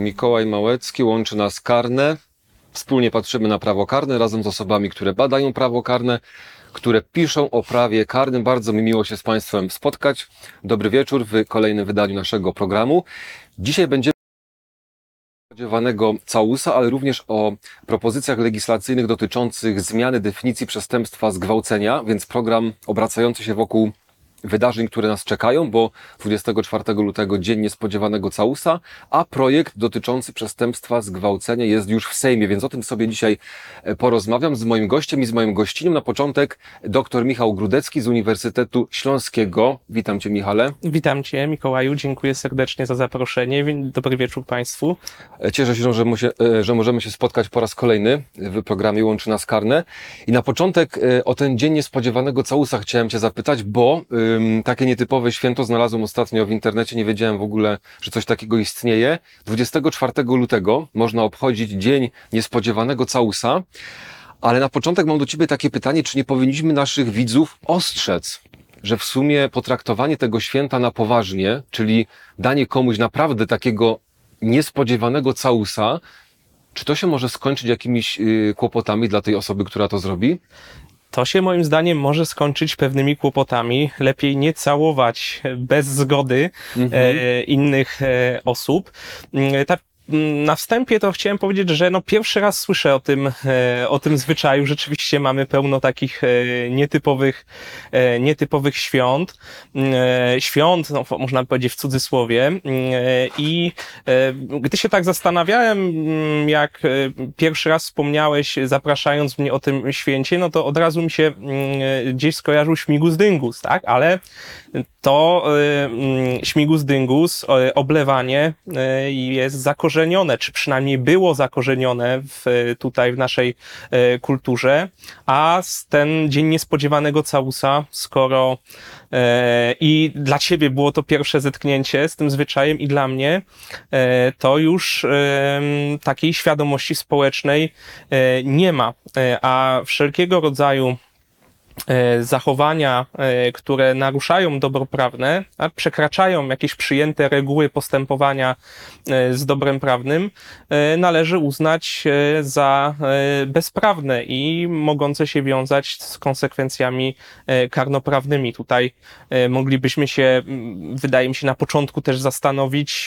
Mikołaj Małecki, łączy nas karne. Wspólnie patrzymy na prawo karne razem z osobami, które badają prawo karne, które piszą o prawie karnym. Bardzo mi miło się z Państwem spotkać. Dobry wieczór w kolejnym wydaniu naszego programu. Dzisiaj będziemy spodziewanego całusa, ale również o propozycjach legislacyjnych dotyczących zmiany definicji przestępstwa zgwałcenia, więc program obracający się wokół wydarzeń, które nas czekają, bo 24 lutego Dzień Niespodziewanego Całusa, a projekt dotyczący przestępstwa zgwałcenia jest już w Sejmie, więc o tym sobie dzisiaj porozmawiam z moim gościem i z moją gościnią. Na początek dr Michał Grudecki z Uniwersytetu Śląskiego. Witam Cię, Michale. Witam Cię, Mikołaju. Dziękuję serdecznie za zaproszenie. Dobry wieczór Państwu. Cieszę się, że możemy się spotkać po raz kolejny w programie Łączy nas karne. I na początek o ten Dzień Niespodziewanego Całusa chciałem Cię zapytać, bo takie nietypowe święto znalazłem ostatnio w internecie, nie wiedziałem w ogóle, że coś takiego istnieje. 24 lutego można obchodzić Dzień Niespodziewanego Całusa, ale na początek mam do Ciebie takie pytanie, czy nie powinniśmy naszych widzów ostrzec, że w sumie potraktowanie tego święta na poważnie, czyli danie komuś naprawdę takiego niespodziewanego całusa, czy to się może skończyć jakimiś kłopotami dla tej osoby, która to zrobi? To się moim zdaniem może skończyć pewnymi kłopotami. Lepiej nie całować bez zgody innych osób. Na wstępie to chciałem powiedzieć, że pierwszy raz słyszę o tym zwyczaju. Rzeczywiście mamy pełno takich nietypowych świąt. Można powiedzieć w cudzysłowie. I gdy się tak zastanawiałem, jak pierwszy raz wspomniałeś, zapraszając mnie o tym święcie, to od razu mi się gdzieś skojarzył śmigus dyngus, tak? Ale to śmigus dyngus, oblewanie jest zakorzenione, czy przynajmniej było zakorzenione tutaj w naszej kulturze, a ten Dzień Niespodziewanego Całusa, skoro i dla Ciebie było to pierwsze zetknięcie z tym zwyczajem i dla mnie, to już takiej świadomości społecznej nie ma, a wszelkiego rodzaju zachowania, które naruszają dobro prawne, a przekraczają jakieś przyjęte reguły postępowania z dobrem prawnym, należy uznać za bezprawne i mogące się wiązać z konsekwencjami karnoprawnymi. Tutaj moglibyśmy się, wydaje mi się, na początku też zastanowić,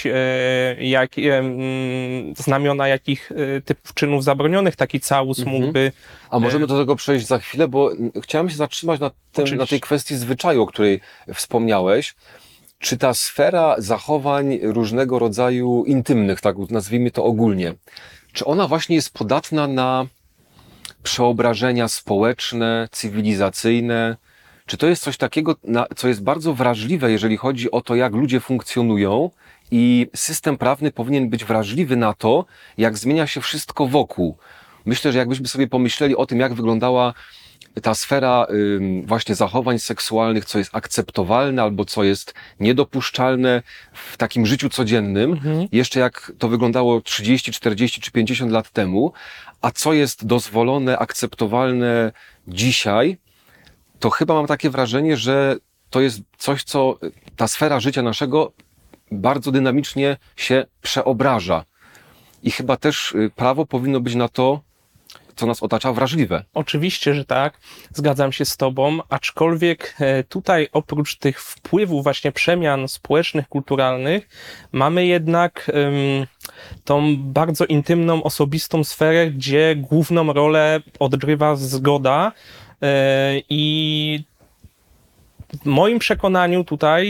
znamiona jakich typów czynów zabronionych taki całus mógłby. A możemy do tego przejść za chwilę, bo chciałem się zatrzymać na tej kwestii zwyczaju, o której wspomniałeś. Czy ta sfera zachowań różnego rodzaju intymnych, tak nazwijmy to ogólnie, czy ona właśnie jest podatna na przeobrażenia społeczne, cywilizacyjne? Czy to jest coś takiego, co jest bardzo wrażliwe, jeżeli chodzi o to, jak ludzie funkcjonują, i system prawny powinien być wrażliwy na to, jak zmienia się wszystko wokół? Myślę, że jakbyśmy sobie pomyśleli o tym, jak wyglądała ta sfera właśnie zachowań seksualnych, co jest akceptowalne albo co jest niedopuszczalne w takim życiu codziennym, jeszcze jak to wyglądało 30, 40 czy 50 lat temu, a co jest dozwolone, akceptowalne dzisiaj, to chyba mam takie wrażenie, że to jest coś, co ta sfera życia naszego bardzo dynamicznie się przeobraża. I chyba też prawo powinno być na to, co nas otacza, wrażliwe. Oczywiście, że tak. Zgadzam się z Tobą, aczkolwiek tutaj oprócz tych wpływów właśnie przemian społecznych, kulturalnych, mamy jednak tą bardzo intymną, osobistą sferę, gdzie główną rolę odgrywa zgoda i w moim przekonaniu tutaj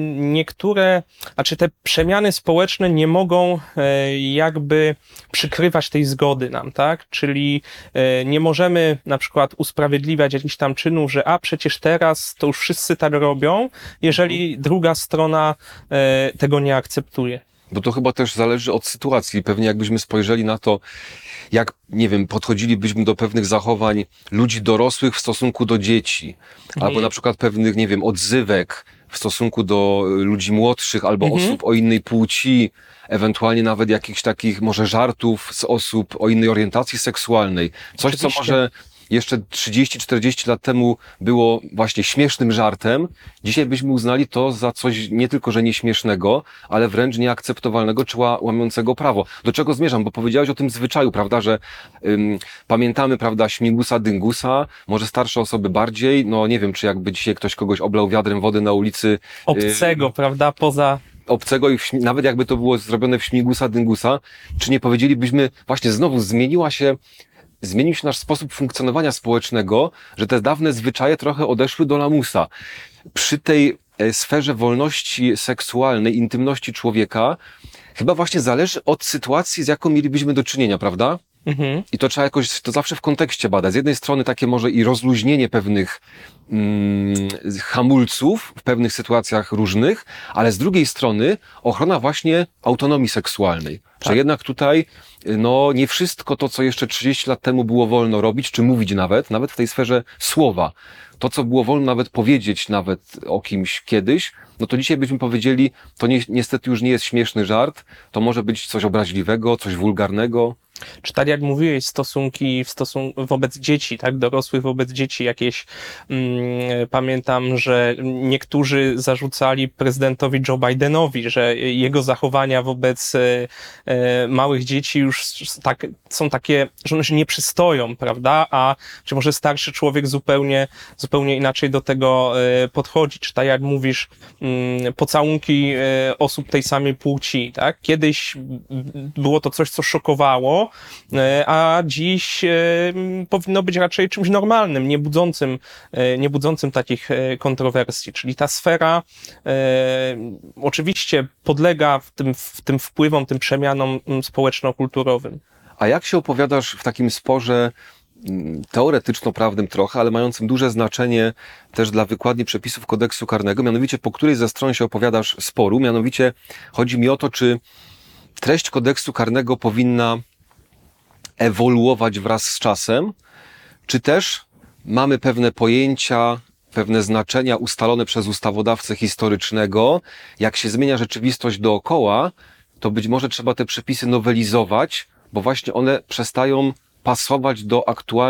te przemiany społeczne nie mogą jakby przykrywać tej zgody nam, tak? Czyli nie możemy na przykład usprawiedliwiać jakichś tam czynów, że przecież teraz to już wszyscy tak robią, jeżeli druga strona tego nie akceptuje. Bo to chyba też zależy od sytuacji. Pewnie jakbyśmy spojrzeli na to, jak, nie wiem, podchodzilibyśmy do pewnych zachowań ludzi dorosłych w stosunku do dzieci, albo na przykład pewnych, nie wiem, odzywek w stosunku do ludzi młodszych, albo osób o innej płci, ewentualnie nawet jakichś takich może żartów z osób o innej orientacji seksualnej. Coś, co może jeszcze 30-40 lat temu było właśnie śmiesznym żartem, dzisiaj byśmy uznali to za coś nie tylko, że nieśmiesznego, ale wręcz nieakceptowalnego czy łamiącego prawo. Do czego zmierzam? Bo powiedziałeś o tym zwyczaju, prawda, że pamiętamy, prawda, śmigusa, dyngusa, może starsze osoby bardziej, no nie wiem, czy jakby dzisiaj ktoś kogoś oblał wiadrem wody na ulicy. Obcego, prawda, poza... Obcego i nawet jakby to było zrobione w śmigusa, dyngusa, czy nie powiedzielibyśmy, właśnie znowu zmienił się nasz sposób funkcjonowania społecznego, że te dawne zwyczaje trochę odeszły do lamusa. Przy tej sferze wolności seksualnej, intymności człowieka, chyba właśnie zależy od sytuacji, z jaką mielibyśmy do czynienia, prawda? Mhm. I to trzeba jakoś, to zawsze w kontekście badać. Z jednej strony takie może i rozluźnienie pewnych hamulców w pewnych sytuacjach różnych, ale z drugiej strony ochrona właśnie autonomii seksualnej. Tak. Że jednak tutaj, no nie wszystko to, co jeszcze 30 lat temu było wolno robić, czy mówić nawet w tej sferze słowa, to, co było wolno nawet powiedzieć nawet o kimś kiedyś, no to dzisiaj byśmy powiedzieli, to niestety już nie jest śmieszny żart, to może być coś obraźliwego, coś wulgarnego. Czy tak jak mówiłeś, stosunki wobec dzieci, tak, dorosłych wobec dzieci jakieś, pamiętam, że niektórzy zarzucali prezydentowi Joe Bidenowi, że jego zachowania wobec małych dzieci już są takie, że one się nie przystoją, prawda, a czy może starszy człowiek zupełnie inaczej do tego podchodzi, czy tak jak mówisz, pocałunki osób tej samej płci, tak, kiedyś było to coś, co szokowało, a dziś powinno być raczej czymś normalnym, nie budzącym takich kontrowersji. Czyli ta sfera oczywiście podlega tym wpływom, tym przemianom społeczno-kulturowym. A jak się opowiadasz w takim sporze teoretyczno-prawnym trochę, ale mającym duże znaczenie też dla wykładni przepisów kodeksu karnego, mianowicie po której ze stron się opowiadasz sporu, mianowicie chodzi mi o to, czy treść kodeksu karnego powinna ewoluować wraz z czasem, czy też mamy pewne pojęcia, pewne znaczenia ustalone przez ustawodawcę historycznego. Jak się zmienia rzeczywistość dookoła, to być może trzeba te przepisy nowelizować, bo właśnie one przestają pasować do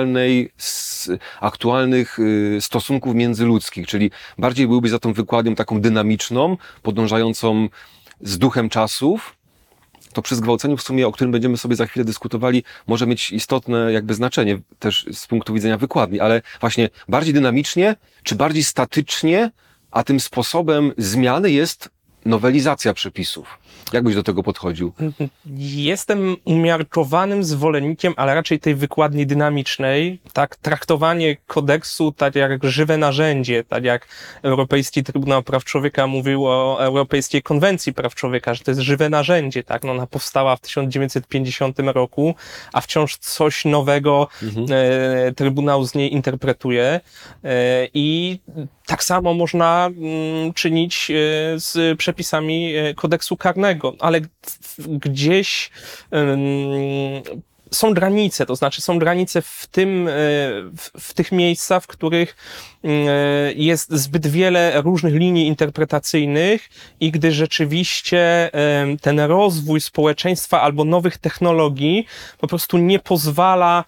aktualnych stosunków międzyludzkich, czyli bardziej byłby za tą wykładnią taką dynamiczną, podążającą z duchem czasów. To przy zgwałceniu w sumie, o którym będziemy sobie za chwilę dyskutowali, może mieć istotne jakby znaczenie też z punktu widzenia wykładni, ale właśnie bardziej dynamicznie, czy bardziej statycznie, a tym sposobem zmiany jest nowelizacja przepisów. Jak byś do tego podchodził? Jestem umiarkowanym zwolennikiem, ale raczej tej wykładni dynamicznej, tak, traktowanie kodeksu tak jak żywe narzędzie, tak jak Europejski Trybunał Praw Człowieka mówił o Europejskiej Konwencji Praw Człowieka, że to jest żywe narzędzie, tak, no ona powstała w 1950 roku, a wciąż coś nowego Trybunał z niej interpretuje i tak samo można czynić z przepisami kodeksu karnego, ale gdzieś są granice, to znaczy są granice w tych miejscach, w których jest zbyt wiele różnych linii interpretacyjnych i gdy rzeczywiście ten rozwój społeczeństwa albo nowych technologii po prostu nie pozwala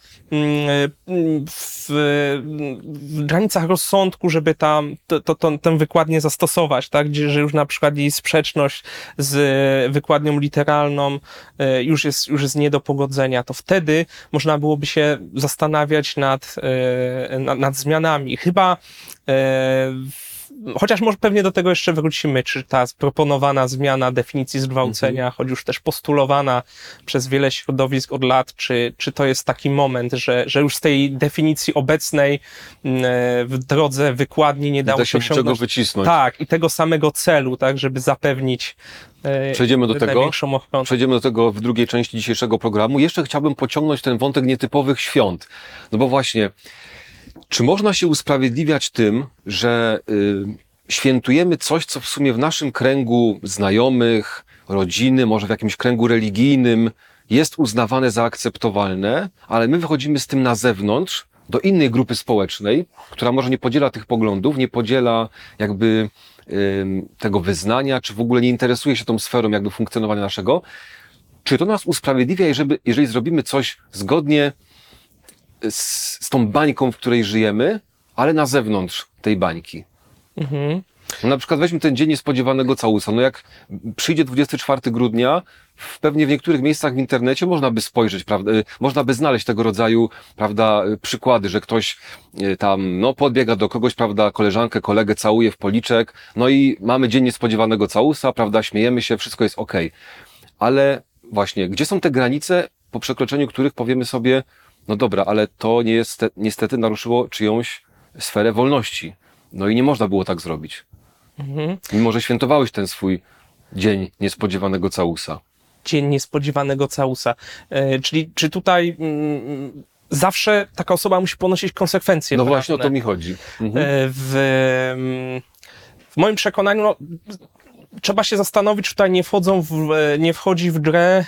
w granicach rozsądku, żeby tę wykładnię zastosować, tak? Że już na przykład jej sprzeczność z wykładnią literalną już jest nie do pogodzenia, to wtedy można byłoby się zastanawiać nad zmianami. Chyba chociaż może pewnie do tego jeszcze wrócimy, czy ta proponowana zmiana definicji zgwałcenia, choć już też postulowana przez wiele środowisk od lat, czy to jest taki moment, że już z tej definicji obecnej w drodze wykładni nie dało się osiągnąć wycisnąć. Tak, i tego samego celu, tak, żeby zapewnić największą ochronę. Przejdziemy do tego w drugiej części dzisiejszego programu. Jeszcze chciałbym pociągnąć ten wątek nietypowych świąt. No bo właśnie, czy można się usprawiedliwiać tym, że świętujemy coś, co w sumie w naszym kręgu znajomych, rodziny, może w jakimś kręgu religijnym jest uznawane za akceptowalne, ale my wychodzimy z tym na zewnątrz, do innej grupy społecznej, która może nie podziela tych poglądów, nie podziela jakby tego wyznania, czy w ogóle nie interesuje się tą sferą jakby funkcjonowania naszego. Czy to nas usprawiedliwia, jeżeli zrobimy coś zgodnie z tą bańką, w której żyjemy, ale na zewnątrz tej bańki. No na przykład weźmy ten dzień niespodziewanego całusa. No jak przyjdzie 24 grudnia, pewnie w niektórych miejscach w internecie można by spojrzeć, prawda, można by znaleźć tego rodzaju, prawda, przykłady, że ktoś tam, no, podbiega do kogoś, prawda, koleżankę, kolegę całuje w policzek, no i mamy dzień niespodziewanego całusa, prawda, śmiejemy się, wszystko jest okej. Ale właśnie, gdzie są te granice, po przekroczeniu których powiemy sobie, no dobra, ale to niestety naruszyło czyjąś sferę wolności. No i nie można było tak zrobić. Mimo że świętowałeś ten swój dzień niespodziewanego całusa. Dzień niespodziewanego całusa. Czyli czy tutaj zawsze taka osoba musi ponosić konsekwencje? No prawne? właśnie o to mi chodzi. W moim przekonaniu trzeba się zastanowić, czy tutaj nie wchodzi w grę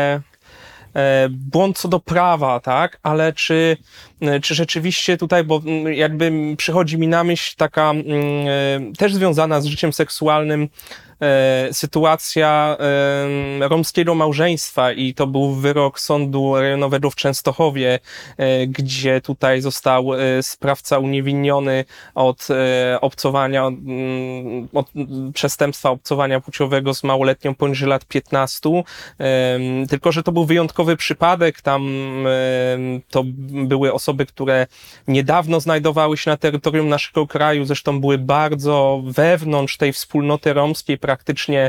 błąd co do prawa, tak? Ale czy rzeczywiście tutaj, bo jakby przychodzi mi na myśl taka też związana z życiem seksualnym sytuacja romskiego małżeństwa i to był wyrok sądu rejonowego w Częstochowie, gdzie tutaj został sprawca uniewinniony od obcowania, od przestępstwa obcowania płciowego z małoletnią poniżej lat 15, tylko że to był wyjątkowy przypadek, tam to były osoby, które niedawno znajdowały się na terytorium naszego kraju, zresztą były bardzo wewnątrz tej wspólnoty romskiej, praktycznie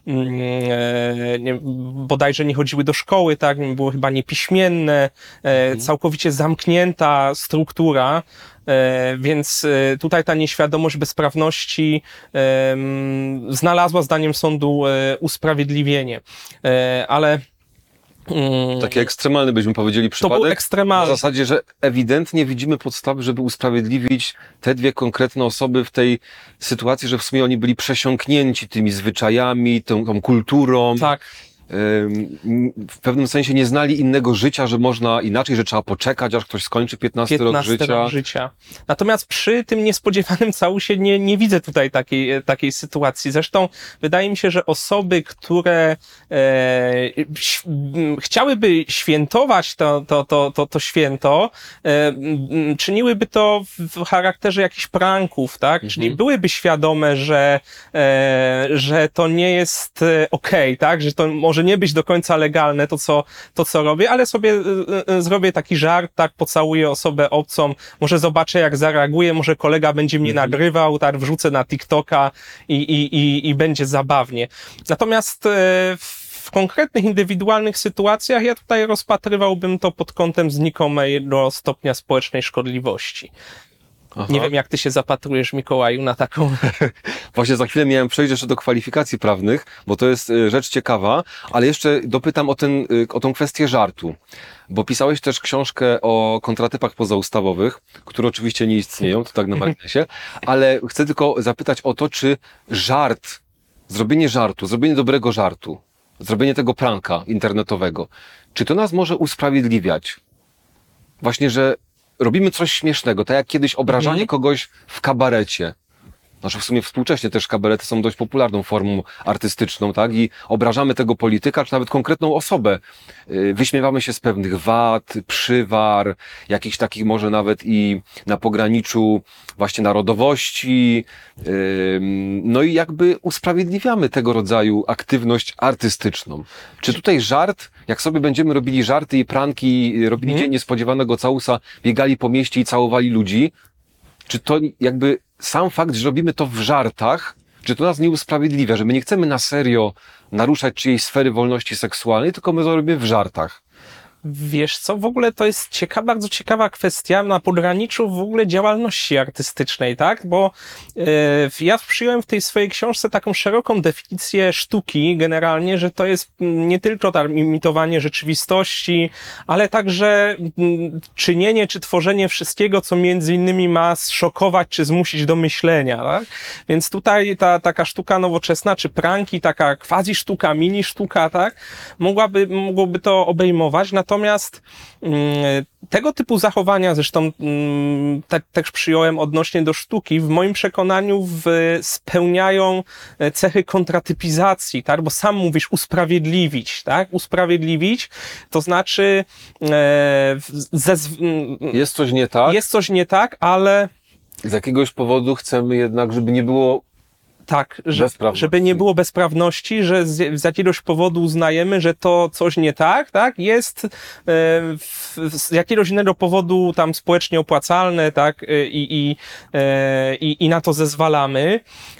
bodajże nie chodziły do szkoły, tak, były chyba niepiśmienne, całkowicie zamknięta struktura, więc tutaj ta nieświadomość bezprawności znalazła zdaniem sądu usprawiedliwienie, ale Taki ekstremalny byśmy powiedzieli przypadek. To był ekstremalny. W zasadzie, że ewidentnie widzimy podstawy, żeby usprawiedliwić te dwie konkretne osoby w tej sytuacji, że w sumie oni byli przesiąknięci tymi zwyczajami, tą kulturą. Tak. W pewnym sensie nie znali innego życia, że można inaczej, że trzeba poczekać, aż ktoś skończy 15 rok życia. Natomiast przy tym niespodziewanym całusie nie widzę tutaj takiej sytuacji. Zresztą wydaje mi się, że osoby, które chciałyby świętować to święto, czyniłyby to w charakterze jakichś pranków, tak? Czyli byłyby świadome, że to nie jest okej, tak? Że to może nie być do końca legalne to co robię, ale sobie zrobię taki żart, tak, pocałuję osobę obcą, może zobaczę jak zareaguje, może kolega będzie mnie nagrywał, tak, wrzucę na TikToka i będzie zabawnie. Natomiast w konkretnych, indywidualnych sytuacjach ja tutaj rozpatrywałbym to pod kątem znikomego stopnia społecznej szkodliwości. Aha. Nie wiem, jak ty się zapatrujesz, Mikołaju, na taką... Właśnie za chwilę miałem przejść jeszcze do kwalifikacji prawnych, bo to jest rzecz ciekawa, ale jeszcze dopytam o tą kwestię żartu. Bo pisałeś też książkę o kontratypach pozaustawowych, które oczywiście nie istnieją, to tak na marginesie, ale chcę tylko zapytać o to, czy zrobienie dobrego żartu, zrobienie tego pranka internetowego, czy to nas może usprawiedliwiać? Właśnie, że robimy coś śmiesznego, tak jak kiedyś obrażanie kogoś w kabarecie. Znaczy w sumie współcześnie też kabarety są dość popularną formą artystyczną, tak? I obrażamy tego polityka, czy nawet konkretną osobę. Wyśmiewamy się z pewnych wad, przywar, jakichś takich może nawet i na pograniczu właśnie narodowości. No i jakby usprawiedliwiamy tego rodzaju aktywność artystyczną. Czy tutaj żart, jak sobie będziemy robili żarty i pranki, robili dzień niespodziewanego całusa, biegali po mieście i całowali ludzi, czy to jakby sam fakt, że robimy to w żartach, czy to nas nie usprawiedliwia, że my nie chcemy na serio naruszać czyjejś sfery wolności seksualnej, tylko my to robimy w żartach? Wiesz co, w ogóle to jest bardzo ciekawa kwestia na pograniczu w ogóle działalności artystycznej, tak? Bo ja przyjąłem w tej swojej książce taką szeroką definicję sztuki generalnie, że to jest nie tylko imitowanie rzeczywistości, ale także czynienie czy tworzenie wszystkiego, co między innymi ma zszokować czy zmusić do myślenia, tak? Więc tutaj taka sztuka nowoczesna, czy pranki, taka quasi sztuka, mini sztuka, tak? Mogłoby to obejmować, natomiast Natomiast tego typu zachowania, zresztą tak też przyjąłem odnośnie do sztuki, w moim przekonaniu spełniają cechy kontratypizacji, tak? Bo sam mówisz usprawiedliwić, tak? Usprawiedliwić, to znaczy jest coś nie tak? Jest coś nie tak, ale z jakiegoś powodu chcemy jednak, żeby nie było tak, żeby nie było bezprawności, że z jakiegoś powodu uznajemy, że to coś nie tak, tak, jest z jakiegoś innego powodu tam społecznie opłacalne, tak, i na to zezwalamy.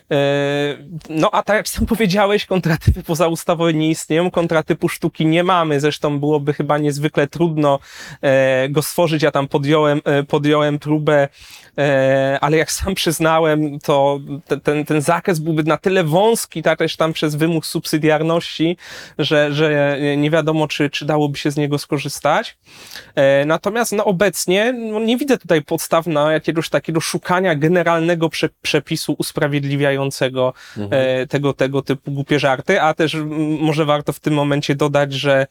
No a tak jak sam powiedziałeś, kontratypy pozaustawowe nie istnieją, kontratypu sztuki nie mamy, zresztą byłoby chyba niezwykle trudno go stworzyć, ja tam podjąłem próbę, ale jak sam przyznałem, to ten zakres byłby na tyle wąski, tak też tam przez wymóg subsydiarności, że nie wiadomo, czy dałoby się z niego skorzystać. Natomiast no obecnie nie widzę tutaj podstaw na jakiegoś takiego szukania generalnego przepisu usprawiedliwiającego tego typu głupie żarty, a też może warto w tym momencie dodać, że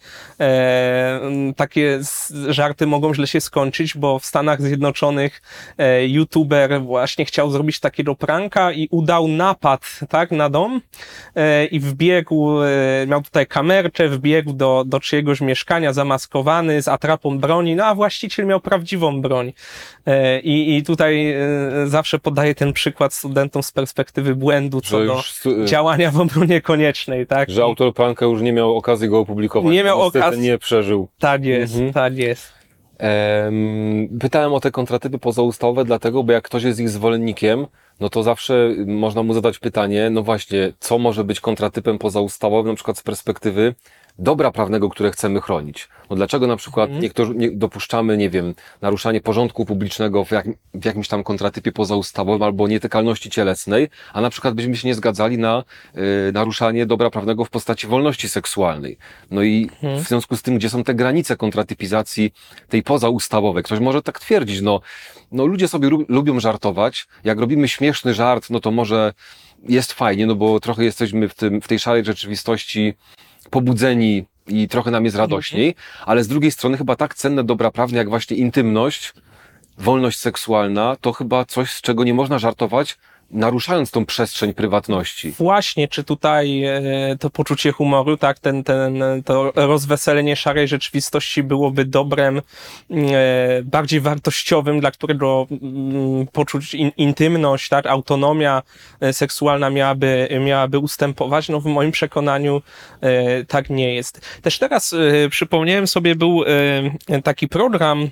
takie żarty mogą źle się skończyć, bo w Stanach Zjednoczonych youtuber właśnie chciał zrobić takiego pranka i udał napad, tak, na dom i wbiegł, miał tutaj kamerkę, wbiegł do czyjegoś mieszkania zamaskowany z atrapą broni, no a właściciel miał prawdziwą broń. I tutaj zawsze podaję ten przykład studentom z perspektywy błędu co do działania w obronie koniecznej, tak? Że autor pranka już nie miał okazji go opublikować. Nie miał okazji. Nie przeżył. Tak jest, tak jest. Pytałem o te kontratypy pozaustawowe dlatego, bo jak ktoś jest ich zwolennikiem, no to zawsze można mu zadać pytanie, no właśnie, co może być kontratypem pozaustawowym, na przykład z perspektywy dobra prawnego, które chcemy chronić. No dlaczego na przykład niektórzy dopuszczamy, nie wiem, naruszanie porządku publicznego w jakimś tam kontratypie pozaustawowym albo nietykalności cielesnej, a na przykład byśmy się nie zgadzali na naruszanie dobra prawnego w postaci wolności seksualnej. No i w związku z tym, gdzie są te granice kontratypizacji tej pozaustawowej? Ktoś może tak twierdzić, no ludzie sobie lubią żartować, jak robimy śmieszny żart, no to może jest fajnie, no bo trochę jesteśmy w tej szarej rzeczywistości pobudzeni i trochę nam jest radośniej, ale z drugiej strony chyba tak cenne dobra prawne jak właśnie intymność, wolność seksualna, to chyba coś, z czego nie można żartować, naruszając tą przestrzeń prywatności. Właśnie, czy tutaj to poczucie humoru, tak, to rozweselenie szarej rzeczywistości byłoby dobrem bardziej wartościowym, dla którego poczuć intymność, tak, autonomia seksualna miałaby ustępować? No w moim przekonaniu tak nie jest. Też teraz przypomniałem sobie, był taki program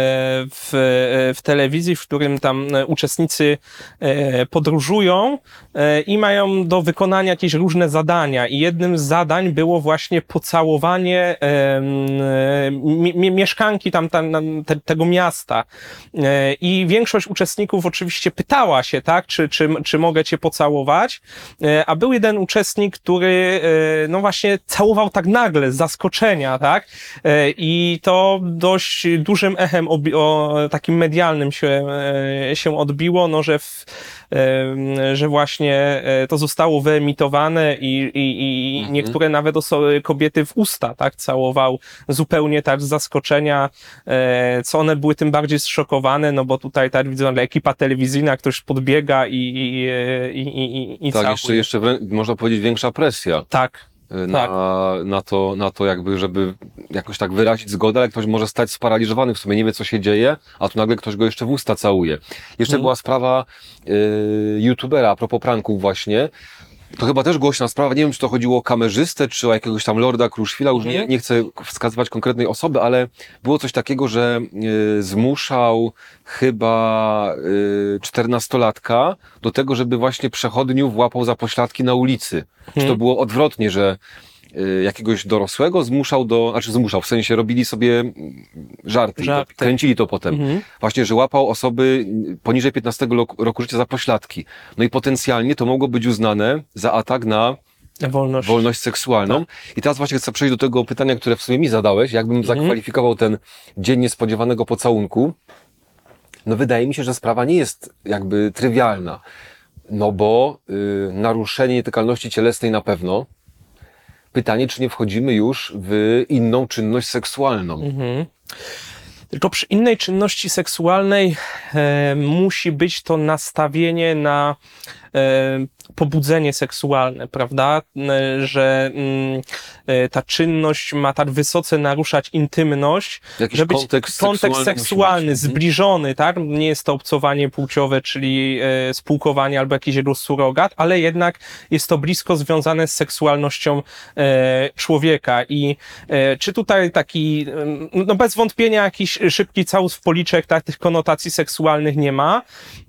w telewizji, w którym tam uczestnicy podróżują i mają do wykonania jakieś różne zadania i jednym z zadań było właśnie pocałowanie mieszkanki tego miasta i większość uczestników oczywiście pytała się, tak, czy mogę cię pocałować, a był jeden uczestnik, który no właśnie całował tak nagle, z zaskoczenia, tak, i to dość dużym echem takim medialnym się odbiło, no że właśnie to zostało wyemitowane i niektóre nawet kobiety w usta, tak, całował zupełnie tak z zaskoczenia, co one były tym bardziej zszokowane, no bo tutaj tak widzą, ekipa telewizyjna, ktoś podbiega i tak, całuje. jeszcze można powiedzieć większa presja. Tak. Na to jakby, żeby jakoś tak wyrazić zgodę, ale ktoś może stać sparaliżowany, w sumie nie wie, co się dzieje, a tu nagle ktoś go jeszcze w usta całuje. Jeszcze była sprawa youtubera, a propos pranków właśnie. To chyba też głośna sprawa, nie wiem, czy to chodziło o kamerzystę, czy o jakiegoś tam Lorda Kruszwila, już nie chcę wskazywać konkretnej osoby, ale było coś takiego, że zmuszał chyba 14-latka do tego, żeby właśnie przechodniów łapał za pośladki na ulicy. Czy to było odwrotnie, że jakiegoś dorosłego zmuszał, w sensie robili sobie żarty. Kręcili to potem. Właśnie, że łapał osoby poniżej 15 roku życia za pośladki. No i potencjalnie to mogło być uznane za atak na wolność seksualną. Tak. I teraz właśnie chcę przejść do tego pytania, które w sumie mi zadałeś. Jakbym zakwalifikował ten dzień niespodziewanego pocałunku, no wydaje mi się, że sprawa nie jest jakby trywialna. No bo naruszenie nietykalności cielesnej na pewno, pytanie, czy nie wchodzimy już w inną czynność seksualną. Tylko przy innej czynności seksualnej musi być to nastawienie na pobudzenie seksualne, prawda? Że ta czynność ma tak wysoce naruszać intymność, Jakiś żeby kontekst kontekst seksualny, zbliżony, tak? Nie jest to obcowanie płciowe, czyli spółkowanie albo jakiś jego surogat, ale jednak jest to blisko związane z seksualnością człowieka. I czy tutaj taki, no bez wątpienia jakiś szybki całus w policzek, tak? Tych konotacji seksualnych nie ma.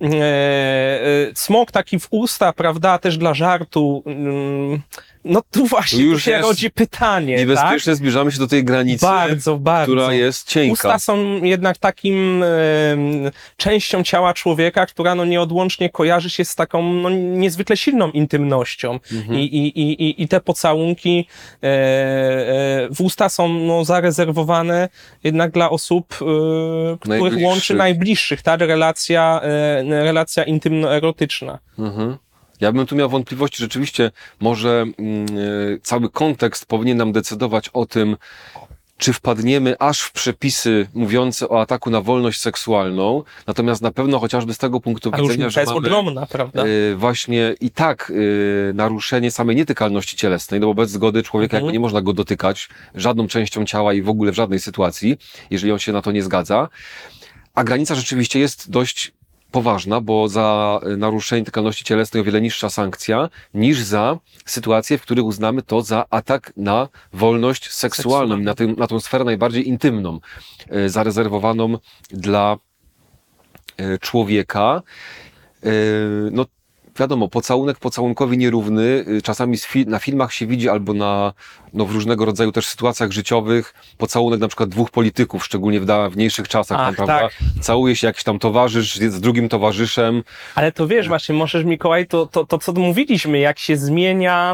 Smok taki w usta, prawda, też dla żartu, no tu właśnie już się rodzi pytanie, niebezpiecznie, tak? zbliżamy się do tej granicy, Bardzo. która jest cienka. Usta są jednak takim częścią ciała człowieka, która no nieodłącznie kojarzy się z taką no, niezwykle silną intymnością. I te pocałunki w usta są no, zarezerwowane jednak dla osób, których łączy najbliższych, tak? Relacja intymno-erotyczna. Ja bym tu miał wątpliwości, rzeczywiście może cały kontekst powinien nam decydować o tym, czy wpadniemy aż w przepisy mówiące o ataku na wolność seksualną, natomiast na pewno chociażby z tego punktu widzenia, że jest mamy ogromna, prawda? właśnie i tak naruszenie samej nietykalności cielesnej, no bo bez zgody człowieka jakby nie można go dotykać żadną częścią ciała i w ogóle w żadnej sytuacji, jeżeli on się na to nie zgadza. A granica rzeczywiście jest dość poważna, bo za naruszenie tykalności cielesnej o wiele niższa sankcja niż za sytuacje, w których uznamy to za atak na wolność seksualną, na tą sferę najbardziej intymną, zarezerwowaną dla człowieka. No wiadomo, pocałunek pocałunkowi nierówny, czasami na filmach się widzi albo w różnego rodzaju też sytuacjach życiowych, pocałunek na przykład dwóch polityków, szczególnie w dawniejszych czasach, tam, prawda? Tak. Całuje się jakiś tam towarzysz z drugim towarzyszem. Ale to wiesz właśnie, możesz Mikołaj, to co mówiliśmy, jak się zmienia,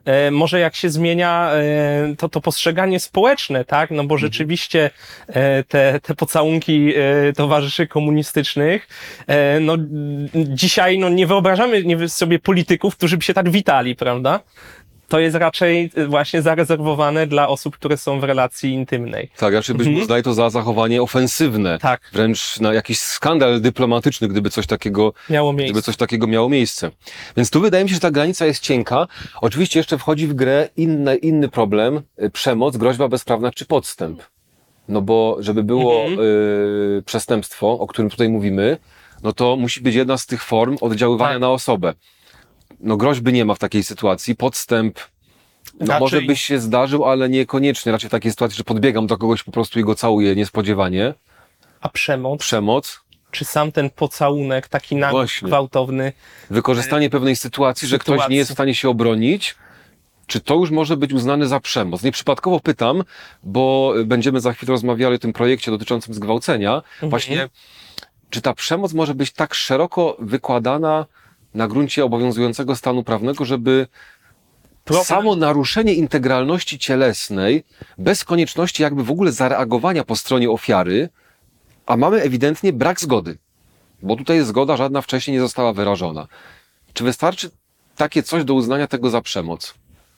to postrzeganie społeczne, tak? No bo rzeczywiście te pocałunki towarzyszy komunistycznych, no dzisiaj no nie wyobrażamy sobie polityków, którzy by się tak witali, prawda? To jest raczej właśnie zarezerwowane dla osób, które są w relacji intymnej. Tak, raczej byśmy uznali to za zachowanie ofensywne. Tak. Wręcz na jakiś skandal dyplomatyczny, gdyby coś takiego miało miejsce. Więc tu wydaje mi się, że ta granica jest cienka. Oczywiście jeszcze wchodzi w grę inny problem. Przemoc, groźba bezprawna czy podstęp. No bo żeby było przestępstwo, o którym tutaj mówimy, no to musi być jedna z tych form oddziaływania na osobę. No groźby nie ma w takiej sytuacji, podstęp może by się zdarzył, ale niekoniecznie. Raczej w takiej sytuacji, że podbiegam do kogoś po prostu i go całuję niespodziewanie. A przemoc? Przemoc? Czy sam ten pocałunek, taki nagły, gwałtowny? Wykorzystanie pewnej sytuacji, że ktoś nie jest w stanie się obronić, czy to już może być uznane za przemoc? Nieprzypadkowo pytam, bo będziemy za chwilę rozmawiali o tym projekcie dotyczącym zgwałcenia. Właśnie, czy ta przemoc może być tak szeroko wykładana na gruncie obowiązującego stanu prawnego, żeby samo naruszenie integralności cielesnej, bez konieczności jakby w ogóle zareagowania po stronie ofiary, a mamy ewidentnie brak zgody, bo tutaj zgoda żadna wcześniej nie została wyrażona. Czy wystarczy takie coś do uznania tego za przemoc?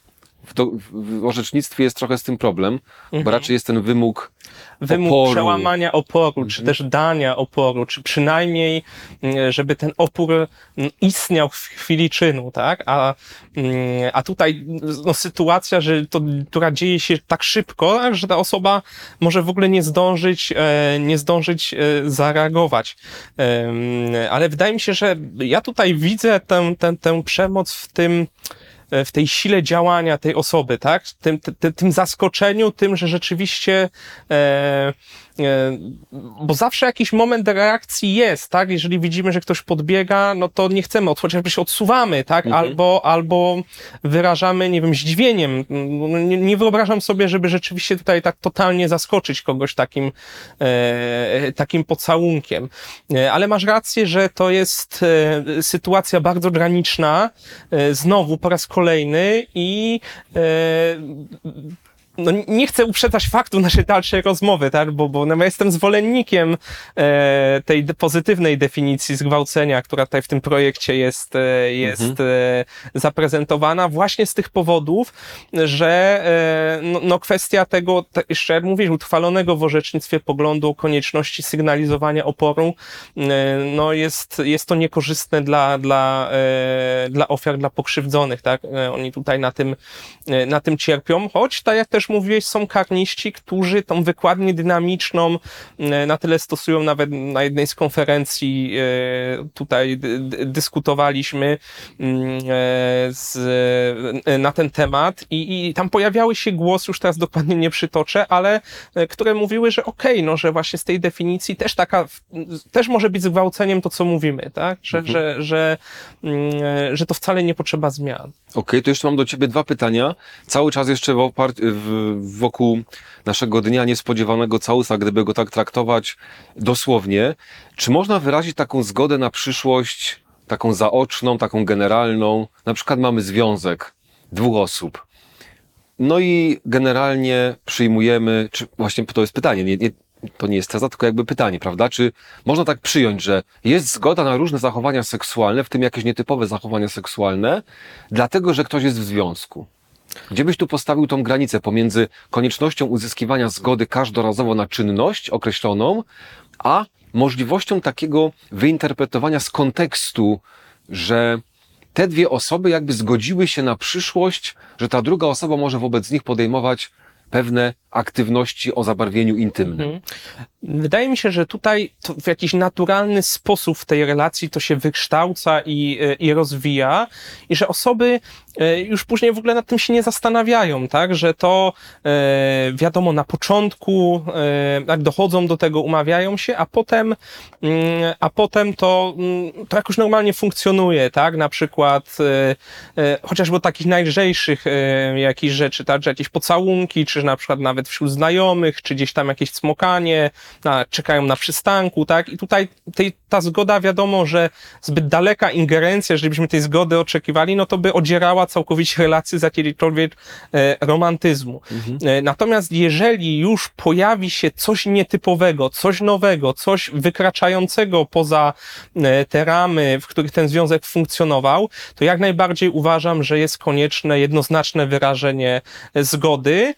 W orzecznictwie jest trochę z tym problem, bo raczej jest ten wymóg oporu. Przełamania oporu, czy też dania oporu, czy przynajmniej, żeby ten opór istniał w chwili czynu, tak? A tutaj no, sytuacja, która dzieje się tak szybko, tak, że ta osoba może w ogóle nie zdążyć zareagować. Ale wydaje mi się, że ja tutaj widzę tę przemoc w tej sile działania tej osoby, tak? Tym zaskoczeniu, tym, że rzeczywiście, bo zawsze jakiś moment reakcji jest, tak? Jeżeli widzimy, że ktoś podbiega, no to nie chcemy, chociażby się odsuwamy, tak? Albo wyrażamy, nie wiem, zdziwieniem. Nie wyobrażam sobie, żeby rzeczywiście tutaj tak totalnie zaskoczyć kogoś takim pocałunkiem. Ale masz rację, że to jest sytuacja bardzo graniczna, znowu po raz kolejny i no nie chcę uprzedzać faktu naszej dalszej rozmowy, tak, bo no, ja jestem zwolennikiem tej pozytywnej definicji zgwałcenia, która tutaj w tym projekcie jest zaprezentowana właśnie z tych powodów, że no kwestia tego, jeszcze jak mówisz, utrwalonego w orzecznictwie poglądu o konieczności sygnalizowania oporu, no jest to niekorzystne dla ofiar, dla pokrzywdzonych, tak, oni tutaj na tym cierpią, choć tak jak też mówiłeś, są karniści, którzy tą wykładnię dynamiczną na tyle stosują, nawet na jednej z konferencji tutaj dyskutowaliśmy na ten temat i tam pojawiały się głosy, już teraz dokładnie nie przytoczę, ale które mówiły, że okej, no, że właśnie z tej definicji też może być zgwałceniem to, co mówimy, tak? Że to wcale nie potrzeba zmian. Okej, to jeszcze mam do ciebie 2 pytania. Cały czas jeszcze wokół naszego dnia niespodziewanego całusa, gdyby go tak traktować dosłownie. Czy można wyrazić taką zgodę na przyszłość, taką zaoczną, taką generalną? Na przykład mamy związek 2 osób. No i generalnie przyjmujemy, czy właśnie to jest pytanie, to nie jest teza, tylko jakby pytanie, prawda? Czy można tak przyjąć, że jest zgoda na różne zachowania seksualne, w tym jakieś nietypowe zachowania seksualne, dlatego, że ktoś jest w związku? Gdzie byś tu postawił tą granicę pomiędzy koniecznością uzyskiwania zgody każdorazowo na czynność określoną, a możliwością takiego wyinterpretowania z kontekstu, że te 2 osoby jakby zgodziły się na przyszłość, że ta druga osoba może wobec nich podejmować pewne aktywności o zabarwieniu intymnym. Wydaje mi się, że tutaj to w jakiś naturalny sposób w tej relacji to się wykształca i rozwija i że osoby już później w ogóle nad tym się nie zastanawiają, tak, że to wiadomo na początku jak dochodzą do tego, umawiają się, a potem to jakoś normalnie funkcjonuje, tak, na przykład chociażby od takich najlżejszych jakichś rzeczy, tak, że jakieś pocałunki, czy na przykład nawet wśród znajomych, czy gdzieś tam jakieś cmokanie, czekają na przystanku, tak? I tutaj ta zgoda, wiadomo, że zbyt daleka ingerencja, jeżeli byśmy tej zgody oczekiwali, no to by odzierała całkowicie relacje z jakiegokolwiek romantyzmu. Natomiast jeżeli już pojawi się coś nietypowego, coś nowego, coś wykraczającego poza te ramy, w których ten związek funkcjonował, to jak najbardziej uważam, że jest konieczne jednoznaczne wyrażenie zgody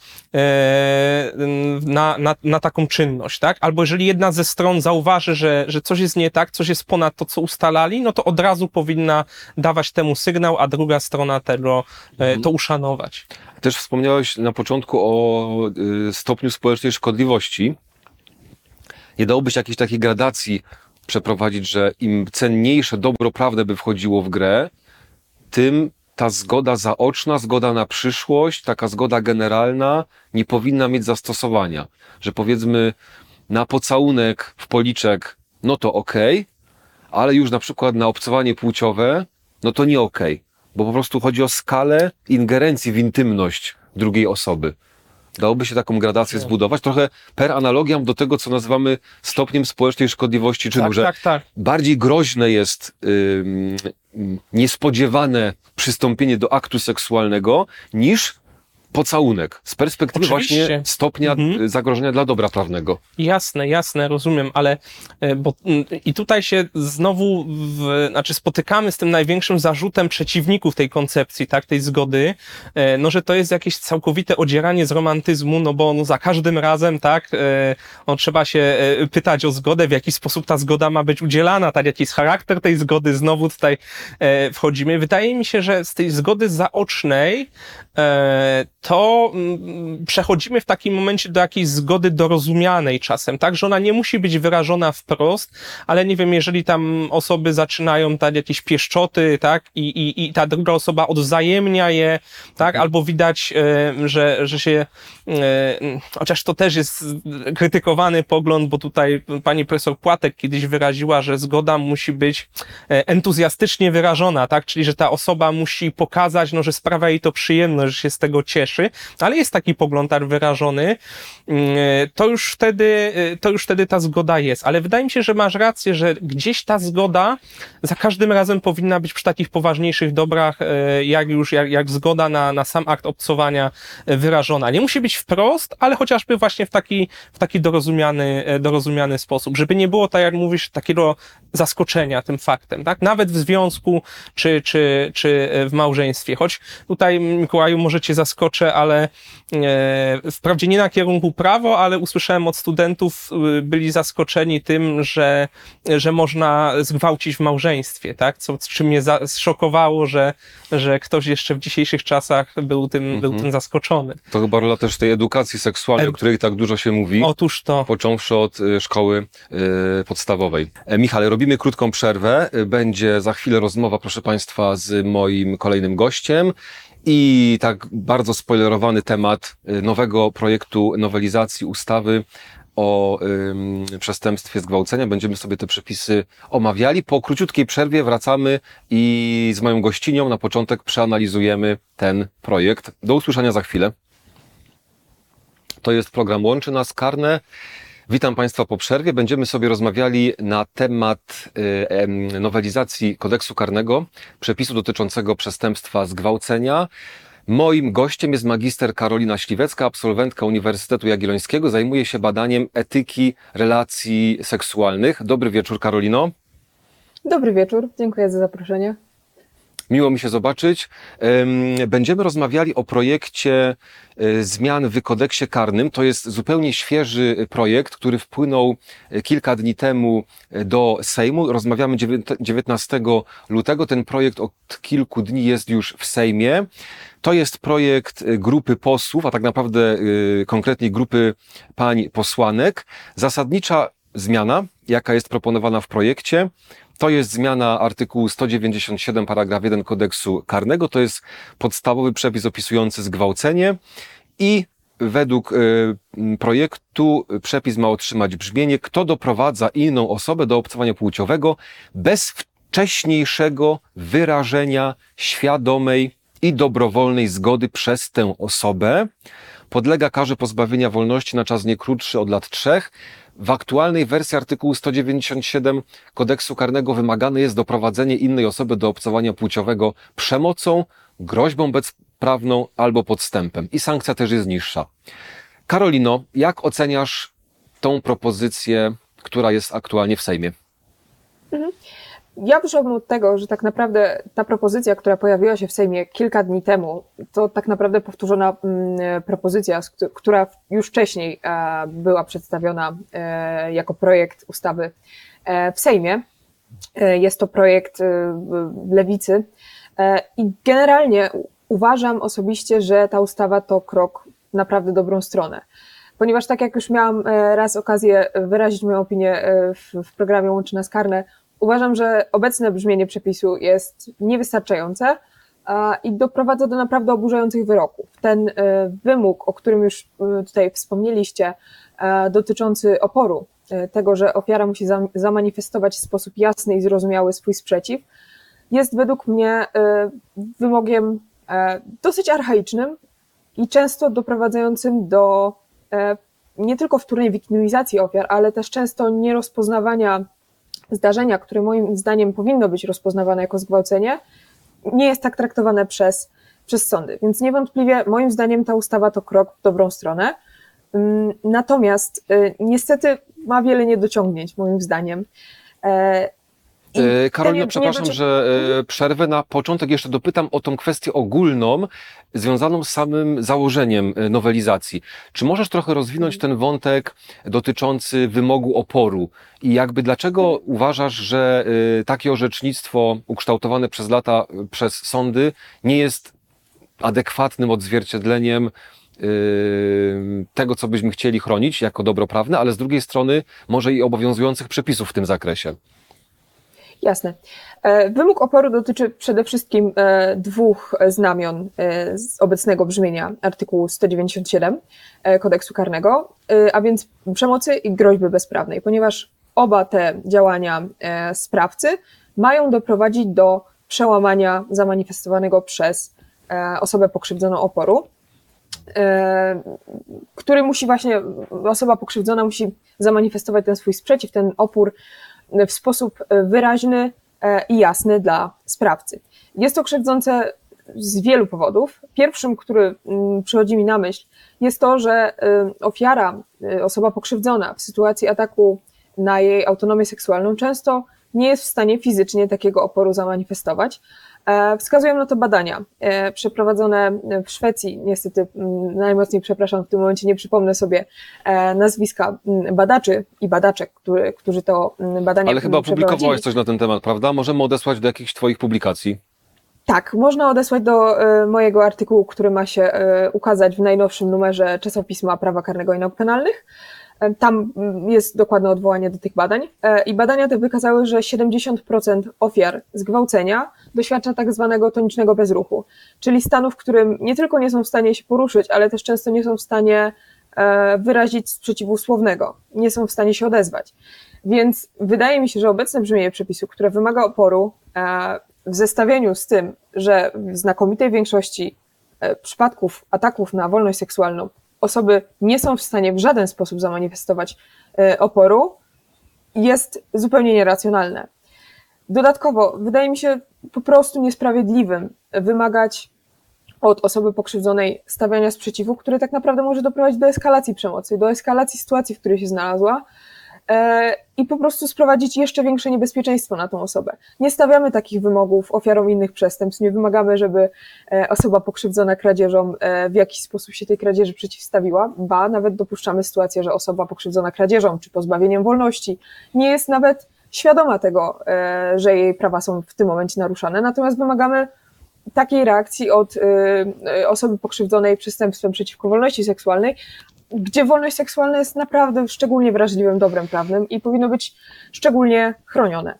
na taką czynność, tak? Albo jeżeli jedna ze stron zauważy, że coś jest nie tak, coś jest ponad to, co ustalali, no to od razu powinna dawać temu sygnał, a druga strona to uszanować. Też wspomniałeś na początku o stopniu społecznej szkodliwości. Nie dałoby się jakiejś takiej gradacji przeprowadzić, że im cenniejsze dobro prawne by wchodziło w grę, tym ta zgoda zaoczna, zgoda na przyszłość, taka zgoda generalna nie powinna mieć zastosowania. Że powiedzmy na pocałunek w policzek, no to okej, ale już na przykład na obcowanie płciowe, no to nie okej, bo po prostu chodzi o skalę ingerencji w intymność drugiej osoby. Dałoby się taką gradację zbudować, trochę per analogiam do tego, co nazywamy stopniem społecznej szkodliwości czynu, że bardziej groźne jest niespodziewane przystąpienie do aktu seksualnego niż pocałunek. Z perspektywy właśnie stopnia zagrożenia dla dobra prawnego. Jasne, rozumiem, ale i tutaj się znowu spotykamy z tym największym zarzutem przeciwników tej koncepcji, tak, tej zgody, no, że to jest jakieś całkowite odzieranie z romantyzmu, no bo za każdym razem, tak, trzeba się pytać o zgodę, w jaki sposób ta zgoda ma być udzielana, tak, jaki jest charakter tej zgody, znowu tutaj wchodzimy. Wydaje mi się, że z tej zgody zaocznej to przechodzimy w takim momencie do jakiejś zgody dorozumianej czasem, tak, że ona nie musi być wyrażona wprost, ale nie wiem, jeżeli tam osoby zaczynają tak jakieś pieszczoty, tak, i ta druga osoba odwzajemnia je, tak, albo widać, że się, chociaż to też jest krytykowany pogląd, bo tutaj pani profesor Płatek kiedyś wyraziła, że zgoda musi być entuzjastycznie wyrażona, tak, czyli że ta osoba musi pokazać, no, że sprawia jej to przyjemność, że się z tego cieszy. cieszy, ale jest taki pogląd tak wyrażony, to już wtedy ta zgoda jest. Ale wydaje mi się, że masz rację, że gdzieś ta zgoda za każdym razem powinna być przy takich poważniejszych dobrach, jak zgoda na sam akt obcowania wyrażona. Nie musi być wprost, ale chociażby właśnie w taki dorozumiany sposób, żeby nie było, tak jak mówisz, takiego zaskoczenia tym faktem, tak? Nawet w związku czy w małżeństwie. Choć tutaj, Mikołaju, może cię zaskoczę, ale wprawdzie nie na kierunku prawo, ale usłyszałem od studentów, byli zaskoczeni tym, że można zgwałcić w małżeństwie, tak? Czym mnie zszokowało, że ktoś jeszcze w dzisiejszych czasach był tym zaskoczony. To chyba rola też tej edukacji seksualnej, o której tak dużo się mówi. Otóż to. Począwszy od szkoły podstawowej. Michale, robimy krótką przerwę. Będzie za chwilę rozmowa, proszę Państwa, z moim kolejnym gościem. I tak bardzo spoilerowany temat nowego projektu nowelizacji ustawy o przestępstwie zgwałcenia. Będziemy sobie te przepisy omawiali. Po króciutkiej przerwie wracamy i z moją gościnią na początek przeanalizujemy ten projekt. Do usłyszenia za chwilę. To jest program Łączy Nas Karne. Witam Państwa po przerwie. Będziemy sobie rozmawiali na temat nowelizacji kodeksu karnego, przepisu dotyczącego przestępstwa zgwałcenia. Moim gościem jest magister Karolina Śliwecka, absolwentka Uniwersytetu Jagiellońskiego. Zajmuje się badaniem etyki relacji seksualnych. Dobry wieczór, Karolino. Dobry wieczór, dziękuję za zaproszenie. Miło mi się zobaczyć. Będziemy rozmawiali o projekcie zmian w kodeksie karnym. To jest zupełnie świeży projekt, który wpłynął kilka dni temu do Sejmu. Rozmawiamy 19 lutego. Ten projekt od kilku dni jest już w Sejmie. To jest projekt grupy posłów, a tak naprawdę konkretnie grupy pań posłanek. Zasadnicza zmiana, jaka jest proponowana w projekcie, to jest zmiana artykułu 197 paragraf 1 kodeksu karnego. To jest podstawowy przepis opisujący zgwałcenie i według projektu przepis ma otrzymać brzmienie: kto doprowadza inną osobę do obcowania płciowego bez wcześniejszego wyrażenia świadomej i dobrowolnej zgody przez tę osobę, podlega karze pozbawienia wolności na czas nie krótszy od lat 3. W aktualnej wersji artykułu 197 kodeksu karnego wymagane jest doprowadzenie innej osoby do obcowania płciowego przemocą, groźbą bezprawną albo podstępem. I sankcja też jest niższa. Karolino, jak oceniasz tą propozycję, która jest aktualnie w Sejmie? Ja wyszłabym od tego, że tak naprawdę ta propozycja, która pojawiła się w Sejmie kilka dni temu, to tak naprawdę powtórzona propozycja, która już wcześniej była przedstawiona jako projekt ustawy w Sejmie. Jest to projekt Lewicy i generalnie uważam osobiście, że ta ustawa to krok w naprawdę dobrą stronę. Ponieważ tak jak już miałam raz okazję wyrazić moją opinię w programie Łączy Nas Karne, uważam, że obecne brzmienie przepisu jest niewystarczające i doprowadza do naprawdę oburzających wyroków. Ten wymóg, o którym już tutaj wspomnieliście, dotyczący oporu, tego, że ofiara musi zamanifestować w sposób jasny i zrozumiały swój sprzeciw, jest według mnie wymogiem dosyć archaicznym i często doprowadzającym do nie tylko wtórnej wiktymizacji ofiar, ale też często nierozpoznawania zdarzenia, które moim zdaniem powinno być rozpoznawane jako zgwałcenie, nie jest tak traktowane przez sądy. Więc niewątpliwie moim zdaniem ta ustawa to krok w dobrą stronę. Natomiast niestety ma wiele niedociągnięć moim zdaniem. Karolina, przepraszam, że przerwę. Na początek jeszcze dopytam o tą kwestię ogólną związaną z samym założeniem nowelizacji. Czy możesz trochę rozwinąć ten wątek dotyczący wymogu oporu i jakby dlaczego uważasz, że takie orzecznictwo ukształtowane przez lata przez sądy nie jest adekwatnym odzwierciedleniem tego, co byśmy chcieli chronić jako dobro prawne, ale z drugiej strony może i obowiązujących przepisów w tym zakresie? Jasne. Wymóg oporu dotyczy przede wszystkim dwóch znamion z obecnego brzmienia artykułu 197 kodeksu karnego, a więc przemocy i groźby bezprawnej, ponieważ oba te działania sprawcy mają doprowadzić do przełamania zamanifestowanego przez osobę pokrzywdzoną oporu. który musi właśnie, osoba pokrzywdzona musi zamanifestować ten swój sprzeciw, ten opór w sposób wyraźny i jasny dla sprawcy. Jest to krzywdzące z wielu powodów. Pierwszym, który przychodzi mi na myśl, jest to, że ofiara, osoba pokrzywdzona w sytuacji ataku na jej autonomię seksualną często nie jest w stanie fizycznie takiego oporu zamanifestować. Wskazują na to badania przeprowadzone w Szwecji. Niestety najmocniej przepraszam, w tym momencie nie przypomnę sobie nazwiska badaczy i badaczek, którzy to badania Ale chyba przeprowadzili. publikowałeś coś na ten temat, prawda? Możemy odesłać do jakichś twoich publikacji. Tak, można odesłać do mojego artykułu, który ma się ukazać w najnowszym numerze czasopisma Prawa Karnego i Nauk Penalnych. Tam jest dokładne odwołanie do tych badań i badania te wykazały, że 70% ofiar zgwałcenia doświadcza tak zwanego tonicznego bezruchu, czyli stanu, w którym nie tylko nie są w stanie się poruszyć, ale też często nie są w stanie wyrazić sprzeciwu słownego, nie są w stanie się odezwać. Więc wydaje mi się, że obecne brzmienie przepisu, które wymaga oporu, w zestawieniu z tym, że w znakomitej większości przypadków ataków na wolność seksualną osoby nie są w stanie w żaden sposób zamanifestować oporu, jest zupełnie nieracjonalne. Dodatkowo wydaje mi się po prostu niesprawiedliwym wymagać od osoby pokrzywdzonej stawiania sprzeciwu, który tak naprawdę może doprowadzić do eskalacji przemocy, do eskalacji sytuacji, w której się znalazła i po prostu sprowadzić jeszcze większe niebezpieczeństwo na tą osobę. Nie stawiamy takich wymogów ofiarom innych przestępstw, nie wymagamy, żeby osoba pokrzywdzona kradzieżą w jakiś sposób się tej kradzieży przeciwstawiła, ba, nawet dopuszczamy sytuację, że osoba pokrzywdzona kradzieżą czy pozbawieniem wolności nie jest nawet świadoma tego, że jej prawa są w tym momencie naruszane, natomiast wymagamy takiej reakcji od osoby pokrzywdzonej przestępstwem przeciwko wolności seksualnej, gdzie wolność seksualna jest naprawdę szczególnie wrażliwym dobrem prawnym i powinno być szczególnie chronione.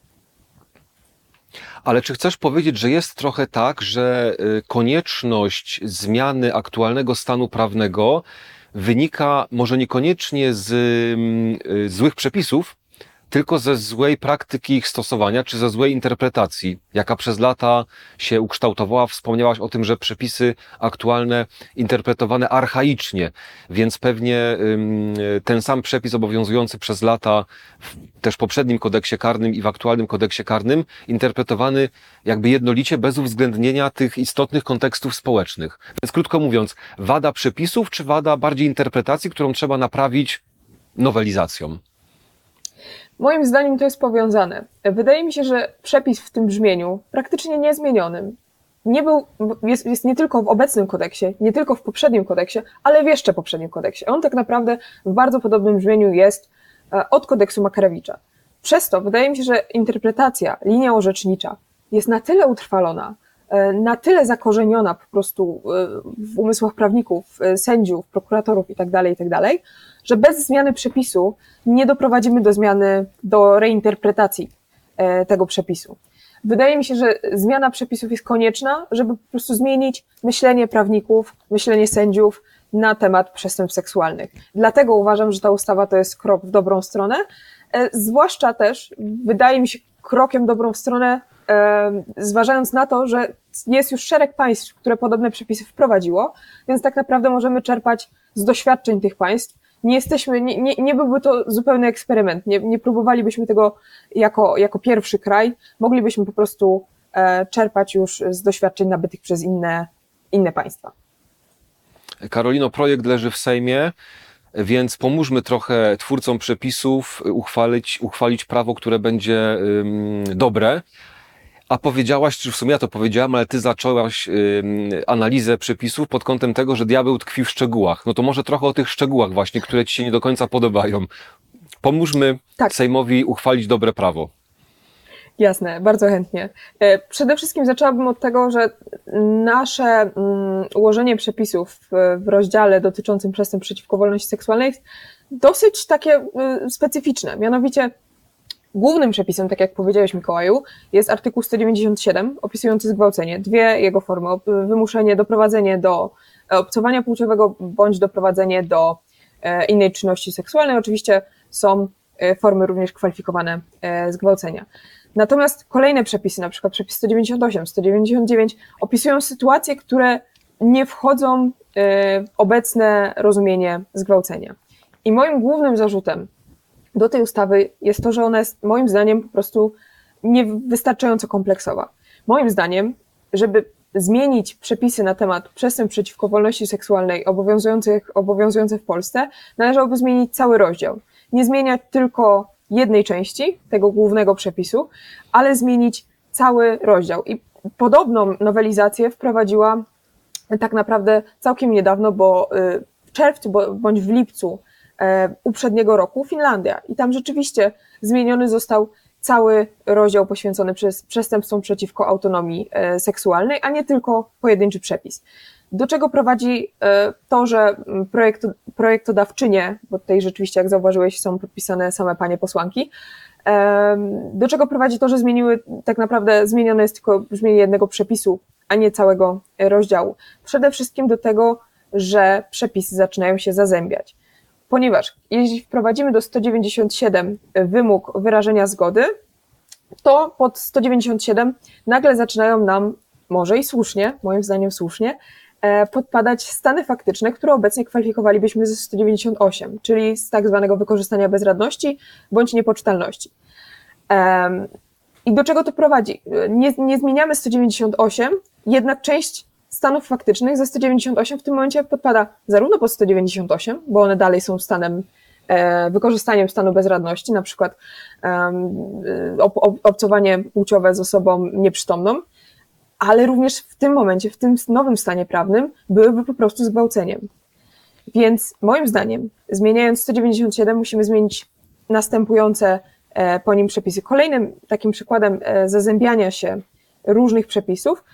Ale czy chcesz powiedzieć, że jest trochę tak, że konieczność zmiany aktualnego stanu prawnego wynika może niekoniecznie z złych przepisów, tylko ze złej praktyki ich stosowania, czy ze złej interpretacji, jaka przez lata się ukształtowała? Wspomniałaś o tym, że przepisy aktualne interpretowane archaicznie, więc pewnie ten sam przepis obowiązujący przez lata też w poprzednim kodeksie karnym i w aktualnym kodeksie karnym interpretowany jakby jednolicie, bez uwzględnienia tych istotnych kontekstów społecznych. Więc krótko mówiąc, wada przepisów, czy wada bardziej interpretacji, którą trzeba naprawić nowelizacją? Moim zdaniem to jest powiązane. Wydaje mi się, że przepis w tym brzmieniu, praktycznie niezmienionym, jest nie tylko w obecnym kodeksie, nie tylko w poprzednim kodeksie, ale w jeszcze poprzednim kodeksie. On tak naprawdę w bardzo podobnym brzmieniu jest od kodeksu Makarewicza. Przez to wydaje mi się, że interpretacja, linia orzecznicza jest na tyle utrwalona, na tyle zakorzeniona po prostu w umysłach prawników, sędziów, prokuratorów itd., że bez zmiany przepisu nie doprowadzimy do reinterpretacji tego przepisu. Wydaje mi się, że zmiana przepisów jest konieczna, żeby po prostu zmienić myślenie prawników, myślenie sędziów na temat przestępstw seksualnych. Dlatego uważam, że ta ustawa to jest krok w dobrą stronę, zwłaszcza też wydaje mi się krokiem w dobrą stronę, zważając na to, że jest już szereg państw, które podobne przepisy wprowadziło, więc tak naprawdę możemy czerpać z doświadczeń tych państw. Nie byłby to zupełny eksperyment, nie próbowalibyśmy tego jako pierwszy kraj, moglibyśmy po prostu czerpać już z doświadczeń nabytych przez inne państwa. Karolino, projekt leży w Sejmie, więc pomóżmy trochę twórcom przepisów uchwalić prawo, które będzie dobre. A powiedziałaś, czy w sumie ja to powiedziałam, ale ty zaczęłaś analizę przepisów pod kątem tego, że diabeł tkwi w szczegółach. No to może trochę o tych szczegółach właśnie, które ci się nie do końca podobają. Pomóżmy Sejmowi uchwalić dobre prawo. Jasne, bardzo chętnie. Przede wszystkim zaczęłabym od tego, że nasze ułożenie przepisów w rozdziale dotyczącym przestępstw przeciwko wolności seksualnej jest dosyć takie specyficzne. Mianowicie głównym przepisem, tak jak powiedziałeś, Mikołaju, jest artykuł 197 opisujący zgwałcenie. Dwie jego formy: wymuszenie, doprowadzenie do obcowania płciowego bądź doprowadzenie do innej czynności seksualnej. Oczywiście są formy również kwalifikowane zgwałcenia. Natomiast kolejne przepisy, na przykład przepis 198, 199, opisują sytuacje, które nie wchodzą w obecne rozumienie zgwałcenia. I moim głównym zarzutem do tej ustawy jest to, że ona jest moim zdaniem po prostu niewystarczająco kompleksowa. Moim zdaniem, żeby zmienić przepisy na temat przestępstw przeciwko wolności seksualnej obowiązujące w Polsce, należałoby zmienić cały rozdział. Nie zmieniać tylko jednej części tego głównego przepisu, ale zmienić cały rozdział. I podobną nowelizację wprowadziła tak naprawdę całkiem niedawno, bo w czerwcu bądź w lipcu uprzedniego roku Finlandia. I tam rzeczywiście zmieniony został cały rozdział poświęcony przestępstwom przeciwko autonomii seksualnej, a nie tylko pojedynczy przepis. Do czego prowadzi to, że projektodawczynie, bo tutaj rzeczywiście, jak zauważyłeś, są podpisane same panie posłanki, do czego prowadzi to, że tak naprawdę zmienione jest tylko brzmienie jednego przepisu, a nie całego rozdziału. Przede wszystkim do tego, że przepisy zaczynają się zazębiać. Ponieważ jeśli wprowadzimy do 197 wymóg wyrażenia zgody, to pod 197 nagle zaczynają nam, może i słusznie, moim zdaniem słusznie, podpadać stany faktyczne, które obecnie kwalifikowalibyśmy ze 198, czyli z tak zwanego wykorzystania bezradności bądź niepoczytalności. I do czego to prowadzi? Nie zmieniamy 198, jednak część stanów faktycznych ze 198 w tym momencie podpada zarówno pod 198, bo one dalej są stanem, wykorzystaniem stanu bezradności, na przykład obcowanie płciowe z osobą nieprzytomną, ale również w tym momencie, w tym nowym stanie prawnym byłyby po prostu zgwałceniem. Więc moim zdaniem, zmieniając 197, musimy zmienić następujące po nim przepisy. Kolejnym takim przykładem zazębiania się różnych przepisów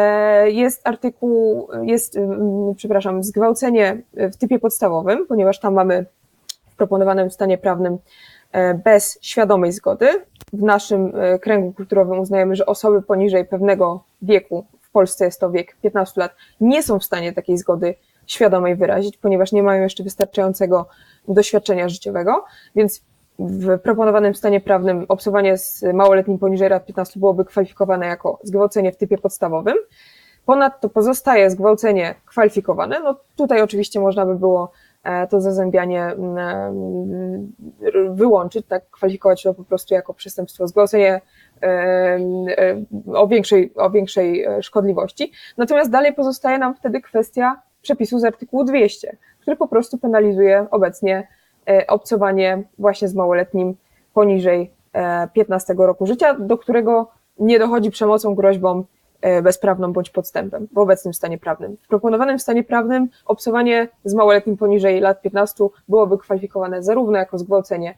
jest zgwałcenie w typie podstawowym, ponieważ tam mamy w proponowanym stanie prawnym bez świadomej zgody. W naszym kręgu kulturowym uznajemy, że osoby poniżej pewnego wieku, w Polsce jest to wiek 15 lat, nie są w stanie takiej zgody świadomej wyrazić, ponieważ nie mają jeszcze wystarczającego doświadczenia życiowego, więc w proponowanym stanie prawnym obcowanie z małoletnim poniżej lat 15 byłoby kwalifikowane jako zgwałcenie w typie podstawowym. Ponadto pozostaje zgwałcenie kwalifikowane. No tutaj oczywiście można by było to zazębianie wyłączyć, tak, kwalifikować to po prostu jako przestępstwo zgwałcenie o większej szkodliwości. Natomiast dalej pozostaje nam wtedy kwestia przepisu z artykułu 200, który po prostu penalizuje obecnie obcowanie właśnie z małoletnim poniżej 15 roku życia, do którego nie dochodzi przemocą, groźbą bezprawną bądź podstępem w obecnym stanie prawnym. W proponowanym stanie prawnym obcowanie z małoletnim poniżej lat 15 byłoby kwalifikowane zarówno jako zgwałcenie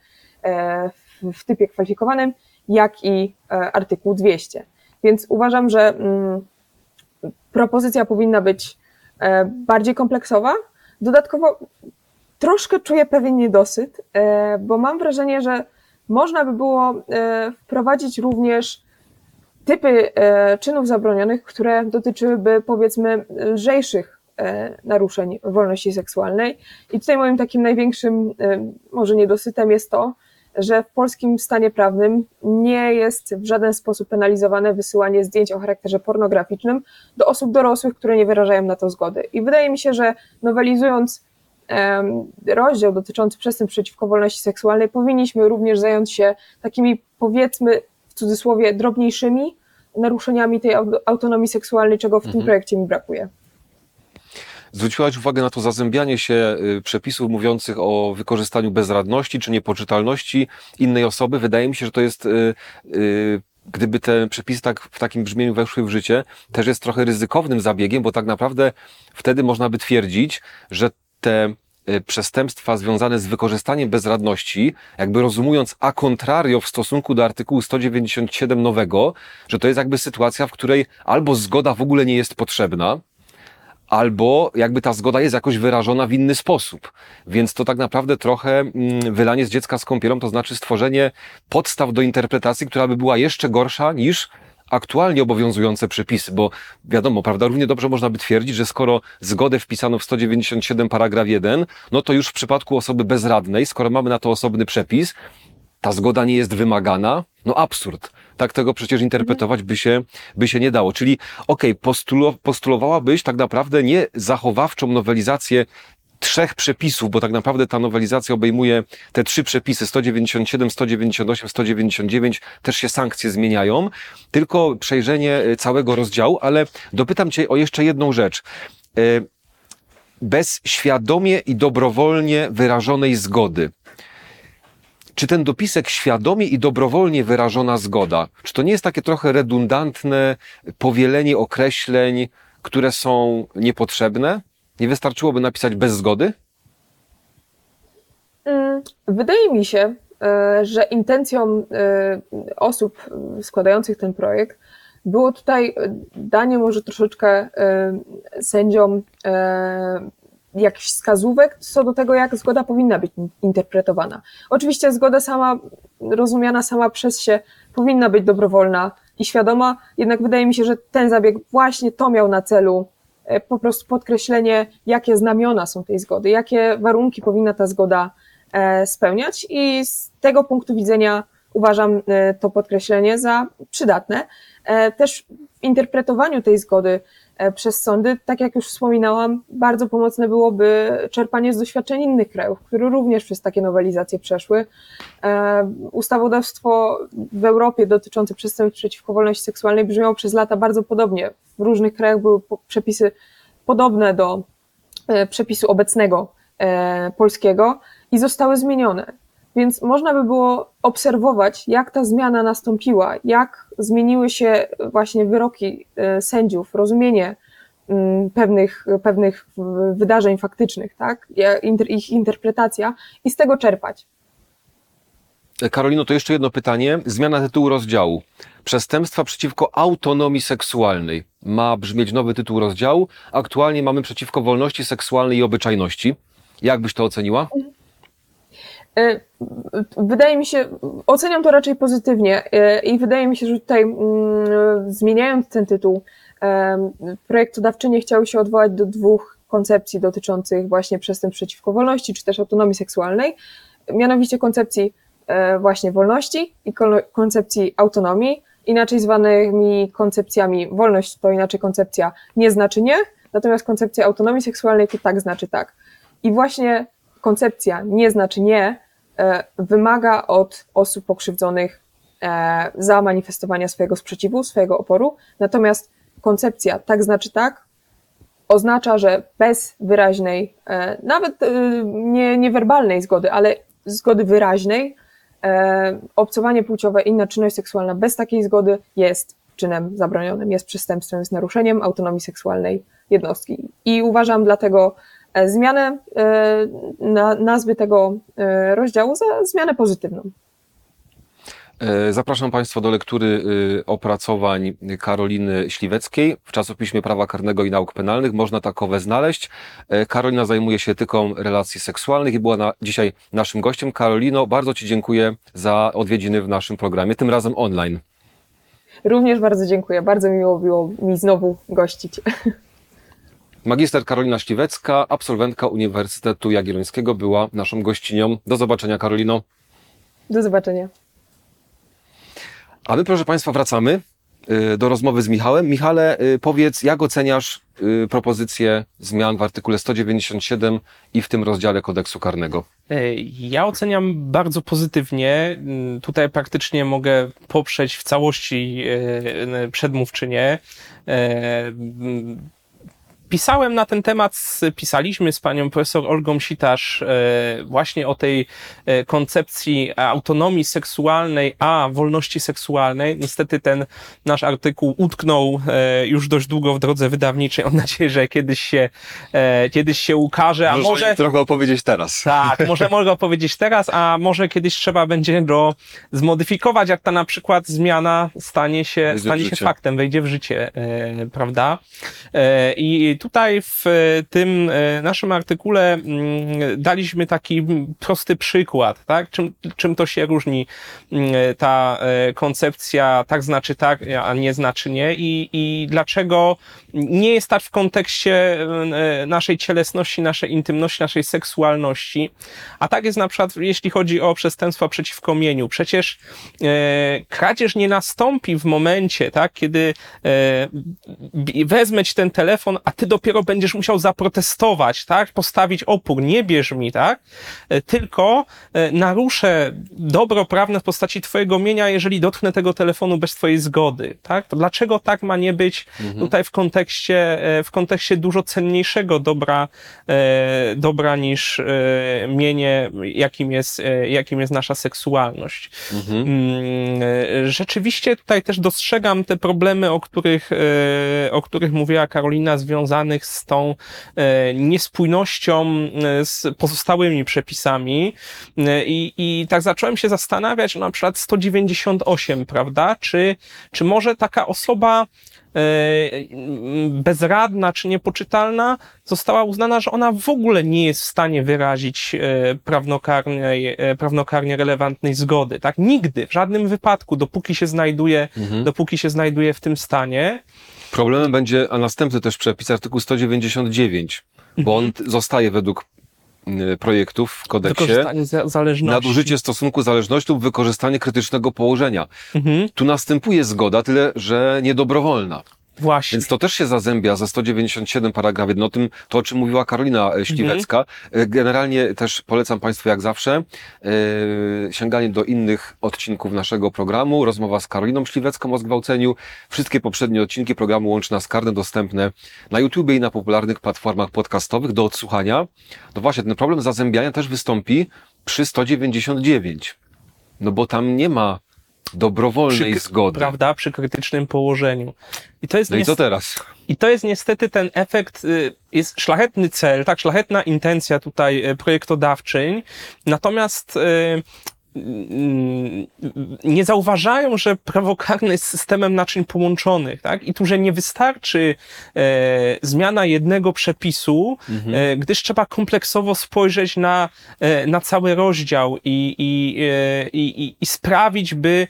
w typie kwalifikowanym, jak i artykuł 200. Więc uważam, że propozycja powinna być bardziej kompleksowa. Dodatkowo troszkę czuję pewien niedosyt, bo mam wrażenie, że można by było wprowadzić również typy czynów zabronionych, które dotyczyłyby, powiedzmy, lżejszych naruszeń wolności seksualnej. I tutaj moim takim największym może niedosytem jest to, że w polskim stanie prawnym nie jest w żaden sposób penalizowane wysyłanie zdjęć o charakterze pornograficznym do osób dorosłych, które nie wyrażają na to zgody. I wydaje mi się, że nowelizując rozdział dotyczący przestępstw przeciwko wolności seksualnej powinniśmy również zająć się takimi, powiedzmy, w cudzysłowie, drobniejszymi naruszeniami tej autonomii seksualnej, czego w tym projekcie mi brakuje. Zwróciłaś uwagę na to zazębianie się przepisów mówiących o wykorzystaniu bezradności czy niepoczytalności innej osoby. Wydaje mi się, że to jest, gdyby te przepisy w takim brzmieniu weszły w życie, też jest trochę ryzykownym zabiegiem, bo tak naprawdę wtedy można by twierdzić, że te przestępstwa związane z wykorzystaniem bezradności, jakby rozumując a contrario w stosunku do artykułu 197 nowego, że to jest jakby sytuacja, w której albo zgoda w ogóle nie jest potrzebna, albo jakby ta zgoda jest jakoś wyrażona w inny sposób. Więc to tak naprawdę trochę wylanie z dziecka z kąpielą, to znaczy stworzenie podstaw do interpretacji, która by była jeszcze gorsza niż aktualnie obowiązujące przepisy, bo wiadomo, prawda, równie dobrze można by twierdzić, że skoro zgodę wpisano w 197 paragraf 1, no to już w przypadku osoby bezradnej, skoro mamy na to osobny przepis, ta zgoda nie jest wymagana, no absurd. Tak tego przecież interpretować by się nie dało. Czyli postulowałabyś tak naprawdę nie zachowawczą nowelizację 3 przepisów, bo tak naprawdę ta nowelizacja obejmuje te 3 przepisy, 197, 198, 199, też się sankcje zmieniają, tylko przejrzenie całego rozdziału, ale dopytam Cię o jeszcze jedną rzecz. Bez świadomie i dobrowolnie wyrażonej zgody. Czy ten dopisek świadomie i dobrowolnie wyrażona zgoda, czy to nie jest takie trochę redundantne powielenie określeń, które są niepotrzebne? Nie wystarczyłoby napisać bez zgody? Wydaje mi się, że intencją osób składających ten projekt było tutaj danie może troszeczkę sędziom jakichś wskazówek co do tego, jak zgoda powinna być interpretowana. Oczywiście zgoda sama, rozumiana sama przez się, powinna być dobrowolna i świadoma, jednak wydaje mi się, że ten zabieg właśnie to miał na celu, po prostu podkreślenie, jakie znamiona są tej zgody, jakie warunki powinna ta zgoda spełniać i z tego punktu widzenia uważam to podkreślenie za przydatne. Też w interpretowaniu tej zgody przez sądy, tak jak już wspominałam, bardzo pomocne byłoby czerpanie z doświadczeń innych krajów, które również przez takie nowelizacje przeszły. Ustawodawstwo w Europie dotyczące przestępstw przeciwko wolności seksualnej brzmiało przez lata bardzo podobnie. W różnych krajach były przepisy podobne do przepisu obecnego polskiego i zostały zmienione. Więc można by było obserwować, jak ta zmiana nastąpiła, jak zmieniły się właśnie wyroki sędziów, rozumienie pewnych wydarzeń faktycznych, tak? Ich interpretacja i z tego czerpać. Karolino, to jeszcze jedno pytanie. Zmiana tytułu rozdziału. Przestępstwa przeciwko autonomii seksualnej. Ma brzmieć nowy tytuł rozdziału. Aktualnie mamy przeciwko wolności seksualnej i obyczajności. Jak byś to oceniła? Wydaje mi się, oceniam to raczej pozytywnie i wydaje mi się, że tutaj zmieniając ten tytuł, projektodawczynie chciały się odwołać do 2 koncepcji dotyczących właśnie przestępstw przeciwko wolności, czy też autonomii seksualnej, mianowicie koncepcji właśnie wolności i koncepcji autonomii, inaczej zwanymi koncepcjami wolność to inaczej koncepcja nie znaczy nie, natomiast koncepcja autonomii seksualnej to tak znaczy tak. I właśnie koncepcja nie znaczy nie wymaga od osób pokrzywdzonych zamanifestowania swojego sprzeciwu, swojego oporu, natomiast koncepcja tak znaczy tak oznacza, że bez wyraźnej, nawet niewerbalnej zgody, ale zgody wyraźnej, obcowanie płciowe, inna czynność seksualna bez takiej zgody jest czynem zabronionym, jest przestępstwem, jest naruszeniem autonomii seksualnej jednostki. I uważam dlatego zmianę nazwy tego rozdziału za zmianę pozytywną. Zapraszam Państwa do lektury opracowań Karoliny Śliweckiej w czasopiśmie Prawa Karnego i Nauk Penalnych. Można takowe znaleźć. Karolina zajmuje się etyką relacji seksualnych i była dzisiaj naszym gościem. Karolino, bardzo Ci dziękuję za odwiedziny w naszym programie, tym razem online. Również bardzo dziękuję. Bardzo miło było mi znowu gościć. Magister Karolina Śliwecka, absolwentka Uniwersytetu Jagiellońskiego, była naszą gościnią. Do zobaczenia, Karolino. Do zobaczenia. A my, proszę Państwa, wracamy do rozmowy z Michałem. Michale, powiedz, jak oceniasz propozycję zmian w artykule 197 i w tym rozdziale kodeksu karnego? Ja oceniam bardzo pozytywnie. Tutaj praktycznie mogę poprzeć w całości przedmówczynię. Pisaliśmy z panią profesor Olgą Sitarz właśnie o tej koncepcji autonomii seksualnej, a wolności seksualnej. Niestety ten nasz artykuł utknął już dość długo w drodze wydawniczej. Mam nadzieję, że kiedyś się ukaże, a może trochę opowiedzieć teraz. Tak, mogę opowiedzieć teraz, a może kiedyś trzeba będzie go zmodyfikować, jak ta na przykład zmiana stanie się faktem, wejdzie w życie, prawda? I tutaj w tym naszym artykule daliśmy taki prosty przykład, tak? Czym to się różni ta koncepcja tak znaczy tak, a nie znaczy nie i dlaczego nie jest tak w kontekście naszej cielesności, naszej intymności, naszej seksualności, a tak jest na przykład jeśli chodzi o przestępstwa przeciwko mieniu. Przecież kradzież nie nastąpi w momencie, tak, kiedy wezmę ci ten telefon, a ty dopiero będziesz musiał zaprotestować, tak, postawić opór, nie bierz mi, tak, tylko naruszę dobro prawne w postaci twojego mienia, jeżeli dotknę tego telefonu bez twojej zgody, tak? To dlaczego tak ma nie być tutaj w kontekście dużo cenniejszego dobra niż mienie, jakim jest nasza seksualność. Rzeczywiście tutaj też dostrzegam te problemy, o których mówiła Karolina, związanych z tą niespójnością z pozostałymi przepisami i tak zacząłem się zastanawiać, na przykład 198, prawda? Czy może taka osoba bezradna czy niepoczytalna została uznana, że ona w ogóle nie jest w stanie wyrazić prawnokarnie relevantnej zgody, tak? Nigdy, w żadnym wypadku, dopóki się znajduje w tym stanie. Problemem będzie, a następny też przepis, artykuł 199, bo on zostaje według projektów w kodeksie. Wykorzystanie zależności. Nadużycie stosunku zależności lub wykorzystanie krytycznego położenia. Tu następuje zgoda, tyle że niedobrowolna. Właśnie. Więc to też się zazębia ze 197 paragraf 1, to o czym mówiła Karolina Śliwecka. Generalnie też polecam Państwu jak zawsze sięganie do innych odcinków naszego programu. Rozmowa z Karoliną Śliwecką o zgwałceniu. Wszystkie poprzednie odcinki programu Łączy Nas Karne dostępne na YouTubie i na popularnych platformach podcastowych do odsłuchania. No właśnie, ten problem zazębiania też wystąpi przy 199. No bo tam nie ma dobrowolnej zgody. Prawda? Przy krytycznym położeniu. No i co teraz? I to jest niestety ten efekt, jest szlachetny cel, tak, szlachetna intencja tutaj projektodawczyń, natomiast nie zauważają, że prawo karne jest systemem naczyń połączonych, tak? I tu, że nie wystarczy zmiana jednego przepisu, gdyż trzeba kompleksowo spojrzeć na cały rozdział i sprawić, by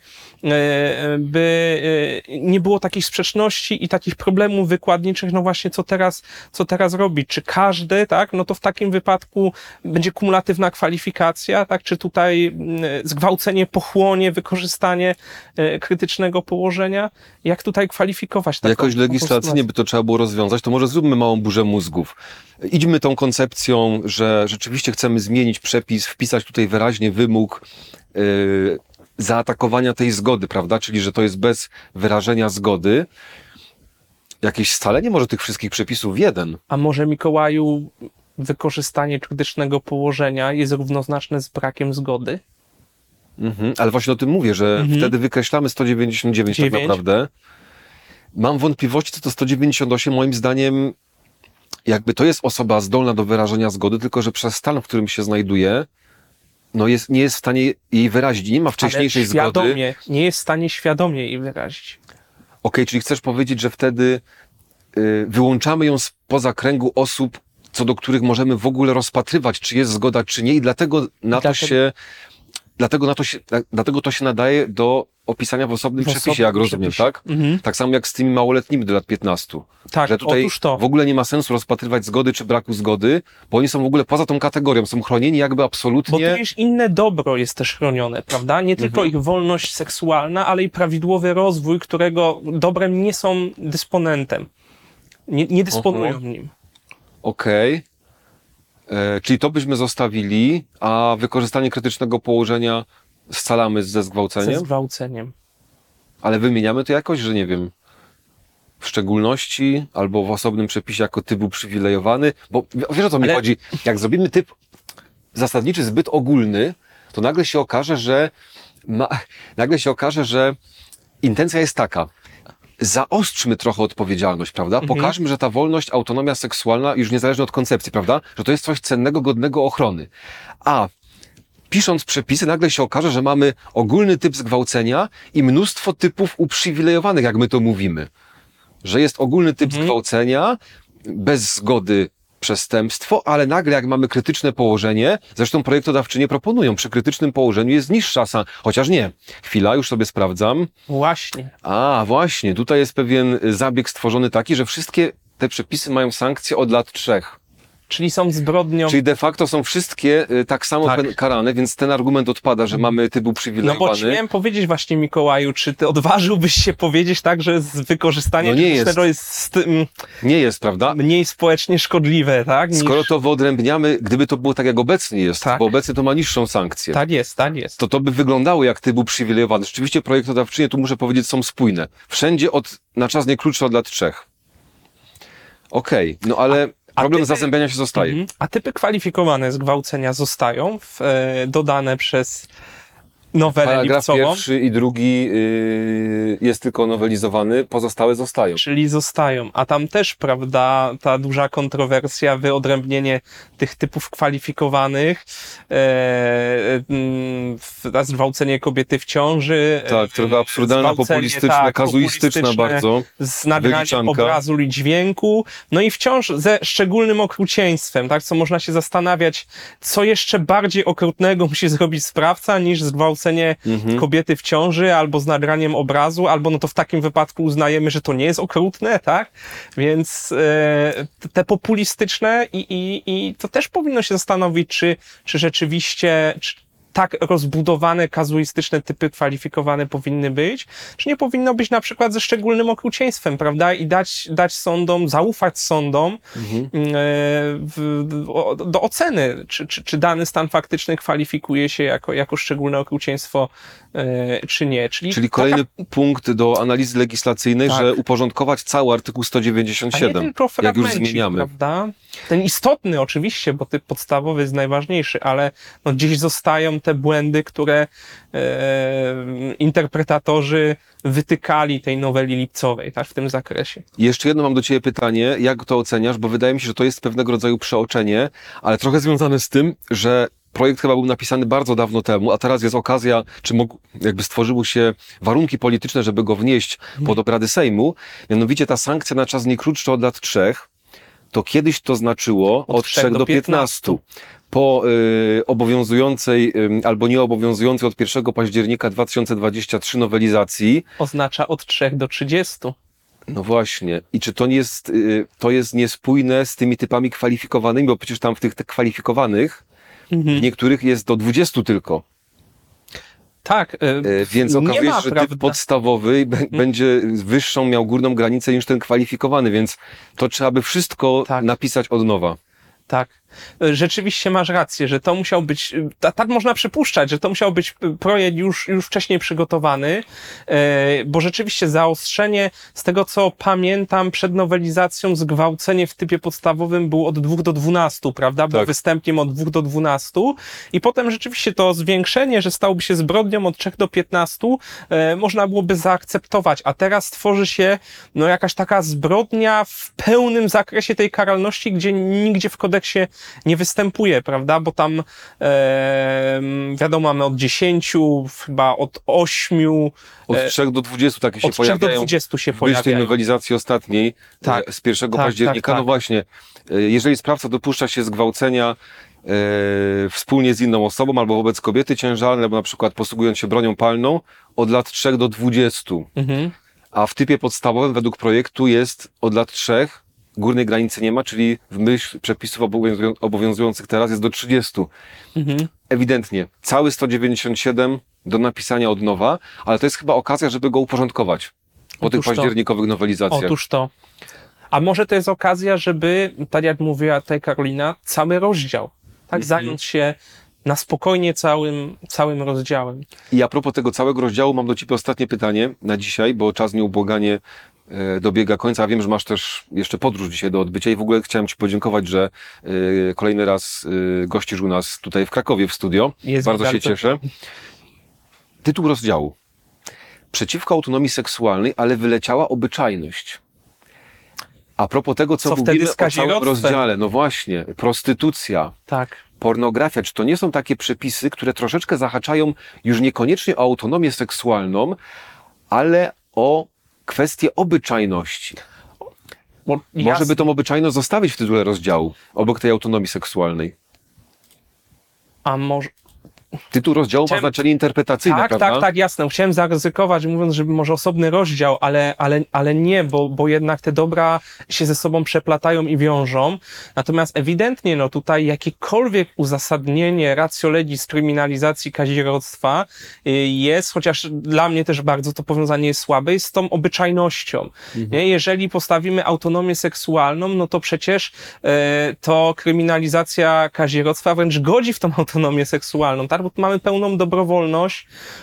nie było takich sprzeczności i takich problemów wykładniczych, no właśnie co teraz robić? Czy każdy, tak? No to w takim wypadku będzie kumulatywna kwalifikacja, tak? Czy tutaj zgwałcenie pochłonie wykorzystanie krytycznego położenia? Jak tutaj kwalifikować taką jakoś legislacyjnie by to trzeba było rozwiązać, to może zróbmy małą burzę mózgów. Idźmy tą koncepcją, że rzeczywiście chcemy zmienić przepis, wpisać tutaj wyraźnie wymóg zaatakowania tej zgody, prawda? Czyli, że to jest bez wyrażenia zgody. Jakieś scalenie może tych wszystkich przepisów w jeden. A może, Mikołaju, wykorzystanie krytycznego położenia jest równoznaczne z brakiem zgody? Ale właśnie o tym mówię, że wtedy wykreślamy 199 tak naprawdę. Mam wątpliwości, co to 198 moim zdaniem jakby to jest osoba zdolna do wyrażenia zgody, tylko że przez stan, w którym się znajduje, no nie jest w stanie jej wyrazić. Nie ma wcześniejszej zgody. Nie jest w stanie świadomie jej wyrazić. Okej, czyli chcesz powiedzieć, że wtedy wyłączamy ją spoza kręgu osób, co do których możemy w ogóle rozpatrywać, czy jest zgoda, czy nie, i dlatego to się nadaje do opisania w osobnym przepisie, jak rozumiem, tak? Tak samo jak z tymi małoletnimi do lat 15. Tak, że tutaj otóż to. w ogóle nie ma sensu rozpatrywać zgody czy braku zgody, bo oni są w ogóle poza tą kategorią, są chronieni jakby absolutnie. Bo też inne dobro jest też chronione, prawda? Nie tylko ich wolność seksualna, ale i prawidłowy rozwój, którego dobrem nie są dysponentem. Nie dysponują nim. Okej. Czyli to byśmy zostawili, a wykorzystanie krytycznego położenia scalamy ze zgwałceniem? Ze zgwałceniem. Ale wymieniamy to jakoś, że nie wiem, w szczególności albo w osobnym przepisie jako typ uprzywilejowany, bo wiesz, o co mi chodzi? Jak zrobimy typ zasadniczy zbyt ogólny, to nagle się okaże, że intencja jest taka. Zaostrzmy trochę odpowiedzialność, prawda? Pokażmy, że ta wolność, autonomia seksualna już niezależnie od koncepcji, prawda? Że to jest coś cennego, godnego ochrony. A pisząc przepisy, nagle się okaże, że mamy ogólny typ zgwałcenia i mnóstwo typów uprzywilejowanych, jak my to mówimy. Że jest ogólny typ zgwałcenia, bez zgody przestępstwo, ale nagle jak mamy krytyczne położenie, zresztą projektodawczynie proponują, przy krytycznym położeniu jest niższa chociaż nie. Chwila, już sobie sprawdzam. Właśnie. A, właśnie, tutaj jest pewien zabieg stworzony taki, że wszystkie te przepisy mają sankcje od lat 3. Czyli są zbrodnią... Czyli de facto są wszystkie tak samo karane, więc ten argument odpada, że mamy typ No uprzywilejowany. bo ci miałem powiedzieć właśnie, Mikołaju, czy ty odważyłbyś się powiedzieć tak, że z wykorzystania krytycznego jest nie jest, prawda? mniej społecznie szkodliwe, tak? Skoro to wyodrębniamy, gdyby to było tak jak obecnie jest, bo obecnie to ma niższą sankcję. Tak jest, tak jest. To by wyglądało jak typ uprzywilejowany. Rzeczywiście projektodawczynie, tu muszę powiedzieć, są spójne. Wszędzie na czas nie krótszy od lat 3. Okej, no ale problem zazębiania się zostaje. A typy kwalifikowane zgwałcenia zostają dodane przez nowelę Paragraf lipcową. 1 i 2 jest tylko nowelizowany, pozostałe zostają. Czyli zostają. A tam też, prawda, ta duża kontrowersja, wyodrębnienie tych typów kwalifikowanych, zgwałcenie kobiety w ciąży. Tak, trochę absurdalna, populistyczna, kazuistyczna bardzo. Z nagraniem obrazu i dźwięku. No i wciąż ze szczególnym okrucieństwem, tak, co można się zastanawiać, co jeszcze bardziej okrutnego musi zrobić sprawca niż zgwałcenie kobiety w ciąży, albo z nagraniem obrazu, albo no to w takim wypadku uznajemy, że to nie jest okrutne, tak? Więc te populistyczne i to też powinno się zastanowić, czy rzeczywiście tak rozbudowane, kazuistyczne typy kwalifikowane powinny być, czy nie powinno być na przykład ze szczególnym okrucieństwem, prawda? I dać sądom, zaufać sądom do oceny, czy dany stan faktyczny kwalifikuje się jako szczególne okrucieństwo, czy nie. Czyli kolejny punkt do analizy legislacyjnej, że uporządkować cały artykuł 197, a nie tylko jak już zmieniamy. Prawda? Ten istotny oczywiście, bo typ podstawowy jest najważniejszy, ale no gdzieś zostają te błędy, które interpretatorzy wytykali tej noweli lipcowej, tak, w tym zakresie. I jeszcze jedno mam do ciebie pytanie, jak to oceniasz, bo wydaje mi się, że to jest pewnego rodzaju przeoczenie, ale trochę związane z tym, że projekt chyba był napisany bardzo dawno temu, a teraz jest okazja, czy jakby stworzyły się warunki polityczne, żeby go wnieść pod obrady Sejmu. Mianowicie ta sankcja na czas nie krótszy od lat 3, to kiedyś to znaczyło od 3 do 15. Po obowiązującej albo nieobowiązującej od 1 października 2023 nowelizacji. Oznacza od 3 do 30. No właśnie. I czy to jest niespójne z tymi typami kwalifikowanymi, bo przecież tam w tych kwalifikowanych w niektórych jest do 20 tylko. Tak. Więc okazuje się, że typ podstawowy będzie wyższą, miał górną granicę niż ten kwalifikowany, więc to trzeba by wszystko napisać od nowa. Tak. Rzeczywiście masz rację, że to musiał być, tak można przypuszczać, że to musiał być projekt już wcześniej przygotowany, bo rzeczywiście zaostrzenie, z tego co pamiętam, przed nowelizacją zgwałcenie w typie podstawowym było od 2 do 12, prawda? Było występkiem od 2 do 12 i potem rzeczywiście to zwiększenie, że stałoby się zbrodnią od 3 do 15, można byłoby zaakceptować, a teraz tworzy się no jakaś taka zbrodnia w pełnym zakresie tej karalności, gdzie nigdzie w kodeksie nie występuje, prawda, bo tam wiadomo, mamy od 10, chyba od 8. Od 3 do 20 takie się pojawiają. Od 3 do 20 się pojawiają. W tej nowelizacji ostatniej, z 1 października, no właśnie, jeżeli sprawca dopuszcza się zgwałcenia wspólnie z inną osobą albo wobec kobiety ciężarnej, albo na przykład posługując się bronią palną, od lat 3 do 20. A w typie podstawowym według projektu jest od lat 3, górnej granicy nie ma, czyli w myśl przepisów obowiązujących teraz jest do 30. Ewidentnie. Cały 197 do napisania od nowa, ale to jest chyba okazja, żeby go uporządkować po tych październikowych nowelizacjach. Otóż to. A może to jest okazja, żeby, tak jak mówiła tutaj Karolina, cały rozdział, tak, zająć się na spokojnie całym rozdziałem. I a propos tego całego rozdziału mam do ciebie ostatnie pytanie na dzisiaj, bo czas nieubłaganie dobiega końca. Wiem, że masz też jeszcze podróż dzisiaj do odbycia i w ogóle chciałem ci podziękować, że kolejny raz gościsz u nas tutaj w Krakowie w studio. Bardzo się cieszę. Tytuł rozdziału. Przeciwko autonomii seksualnej, ale wyleciała obyczajność. A propos tego, co mówimy o całym rozdziale, no właśnie, prostytucja, pornografia, czy to nie są takie przepisy, które troszeczkę zahaczają już niekoniecznie o autonomię seksualną, ale o kwestię obyczajności. Bo Może by tą obyczajność zostawić w tytule rozdziału, obok tej autonomii seksualnej. A może... Tytuł rozdziału ma znaczenie interpretacyjne, prawda? Tak, jasne. Chciałem zaryzykować, mówiąc, że może osobny rozdział, ale nie, bo jednak te dobra się ze sobą przeplatają i wiążą. Natomiast ewidentnie, no tutaj jakiekolwiek uzasadnienie ratio legis kryminalizacji kazirodztwa jest, chociaż dla mnie też bardzo to powiązanie jest słabe, jest z tą obyczajnością. Nie? Jeżeli postawimy autonomię seksualną, no to przecież to kryminalizacja kazirodztwa wręcz godzi w tą autonomię seksualną, tak? Bo tu mamy pełną dobrowolność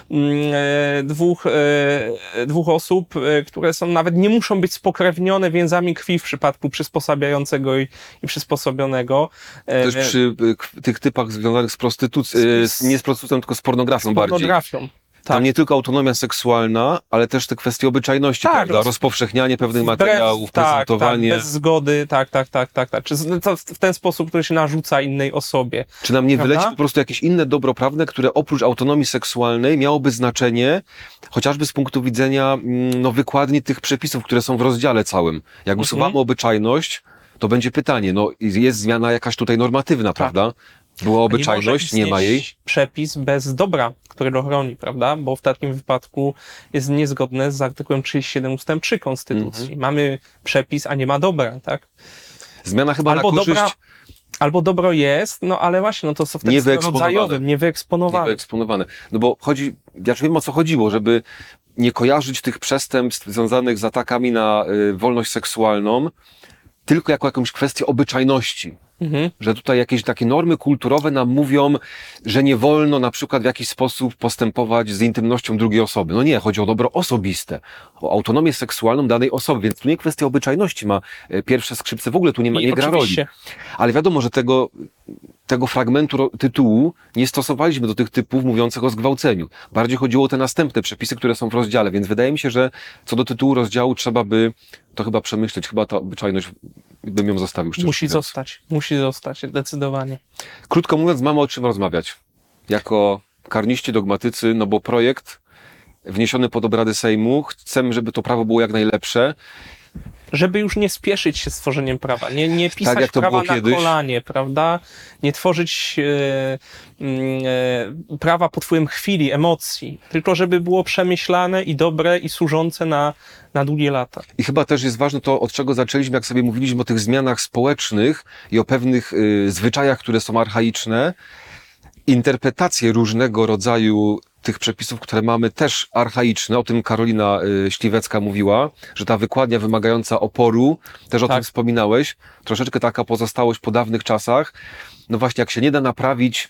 dwóch osób, które są nawet nie muszą być spokrewnione więzami krwi w przypadku przysposabiającego i przysposobionego. Też przy tych typach związanych z prostytucją, nie z prostytucją, tylko z pornografią bardziej. Pornografią. Tam nie tylko autonomia seksualna, ale też te kwestie obyczajności, prawda? Rozpowszechnianie pewnych materiałów, prezentowanie. Tak, bez zgody, tak. Czy w ten sposób, który się narzuca innej osobie. Czy nam nie wyleci po prostu jakieś inne dobro prawne, które oprócz autonomii seksualnej miałoby znaczenie, chociażby z punktu widzenia wykładni tych przepisów, które są w rozdziale całym. Jak usuwamy obyczajność, to będzie pytanie, jest zmiana jakaś tutaj normatywna, prawda? Była obyczajność, nie ma jej. Przepis bez dobra, który go chroni, prawda? Bo w takim wypadku jest niezgodne z artykułem 37 ust. 3 Konstytucji. Mamy przepis, a nie ma dobra, tak? Zmiana chyba na korzyść... Albo dobro jest, ale właśnie, to są w tekstie rodzajowym, niewyeksponowane. No bo ja już wiem, o co chodziło, żeby nie kojarzyć tych przestępstw związanych z atakami na wolność seksualną tylko jako jakąś kwestię obyczajności. Że tutaj jakieś takie normy kulturowe nam mówią, że nie wolno na przykład w jakiś sposób postępować z intymnością drugiej osoby. No nie, chodzi o dobro osobiste, o autonomię seksualną danej osoby, więc tu nie kwestia obyczajności ma pierwsze skrzypce, w ogóle tu nie gra roli. Ale wiadomo, że tego fragmentu tytułu nie stosowaliśmy do tych typów mówiących o zgwałceniu. Bardziej chodziło o te następne przepisy, które są w rozdziale, więc wydaje mi się, że co do tytułu rozdziału trzeba by to chyba przemyśleć. Chyba ta obyczajność bym ją zostawił. Musi zostać, zdecydowanie. Krótko mówiąc, mamy o czym rozmawiać. Jako karniści, dogmatycy, bo projekt wniesiony pod obrady Sejmu, chcemy, żeby to prawo było jak najlepsze. Żeby już nie spieszyć się z tworzeniem prawa, nie pisać tak, jak to prawa było na kolanie, prawda? Nie tworzyć prawa pod wpływem chwili, emocji, tylko żeby było przemyślane i dobre i służące na długie lata. I chyba też jest ważne to, od czego zaczęliśmy, jak sobie mówiliśmy o tych zmianach społecznych i o pewnych zwyczajach, które są archaiczne. Interpretacje różnego rodzaju tych przepisów, które mamy, też archaiczne, o tym Karolina Śliwecka mówiła, że ta wykładnia wymagająca oporu, też o tym wspominałeś, troszeczkę taka pozostałość po dawnych czasach. No właśnie, jak się nie da naprawić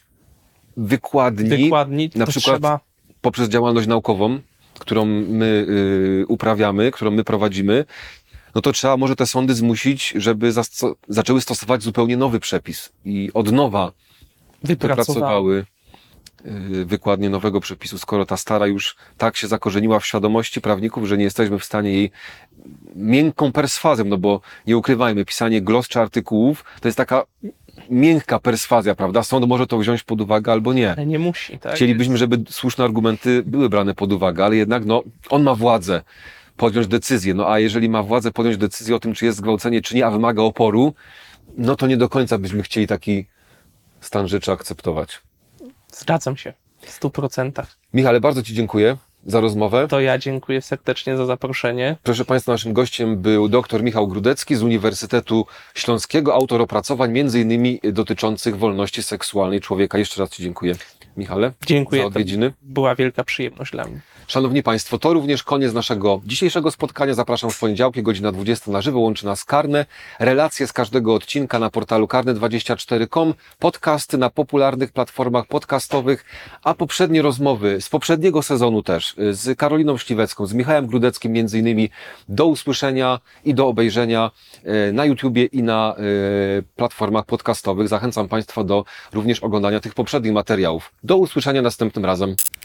wykładni na przykład poprzez działalność naukową, którą my uprawiamy, którą my prowadzimy, no to trzeba może te sądy zmusić, żeby zaczęły stosować zupełnie nowy przepis i od nowa wypracowały wykładnię nowego przepisu, skoro ta stara już tak się zakorzeniła w świadomości prawników, że nie jesteśmy w stanie jej miękką perswazją, bo nie ukrywajmy, pisanie glos czy artykułów to jest taka miękka perswazja, prawda? Sąd może to wziąć pod uwagę albo nie. Ale nie musi, tak? Chcielibyśmy, żeby słuszne argumenty były brane pod uwagę, ale jednak on ma władzę podjąć decyzję, a jeżeli ma władzę podjąć decyzję o tym, czy jest zgwałcenie, czy nie, a wymaga oporu, no to nie do końca byśmy chcieli taki stan rzeczy akceptować. Zgadzam się w 100%. Michale, bardzo Ci dziękuję za rozmowę. To ja dziękuję serdecznie za zaproszenie. Proszę Państwa, naszym gościem był dr Michał Grudecki z Uniwersytetu Śląskiego, autor opracowań m.in. dotyczących wolności seksualnej człowieka. Jeszcze raz Ci dziękuję, Michale, dziękuję za odwiedziny. Była wielka przyjemność dla mnie. Szanowni Państwo, to również koniec naszego dzisiejszego spotkania. Zapraszam w poniedziałki, godzina 20 na żywo. Łączy nas Karne. Relacje z każdego odcinka na portalu karne24.com. Podcasty na popularnych platformach podcastowych, a poprzednie rozmowy z poprzedniego sezonu też z Karoliną Śliwecką, z Michałem Grudeckim między innymi do usłyszenia i do obejrzenia na YouTubie i na platformach podcastowych. Zachęcam Państwa do również oglądania tych poprzednich materiałów. Do usłyszenia następnym razem.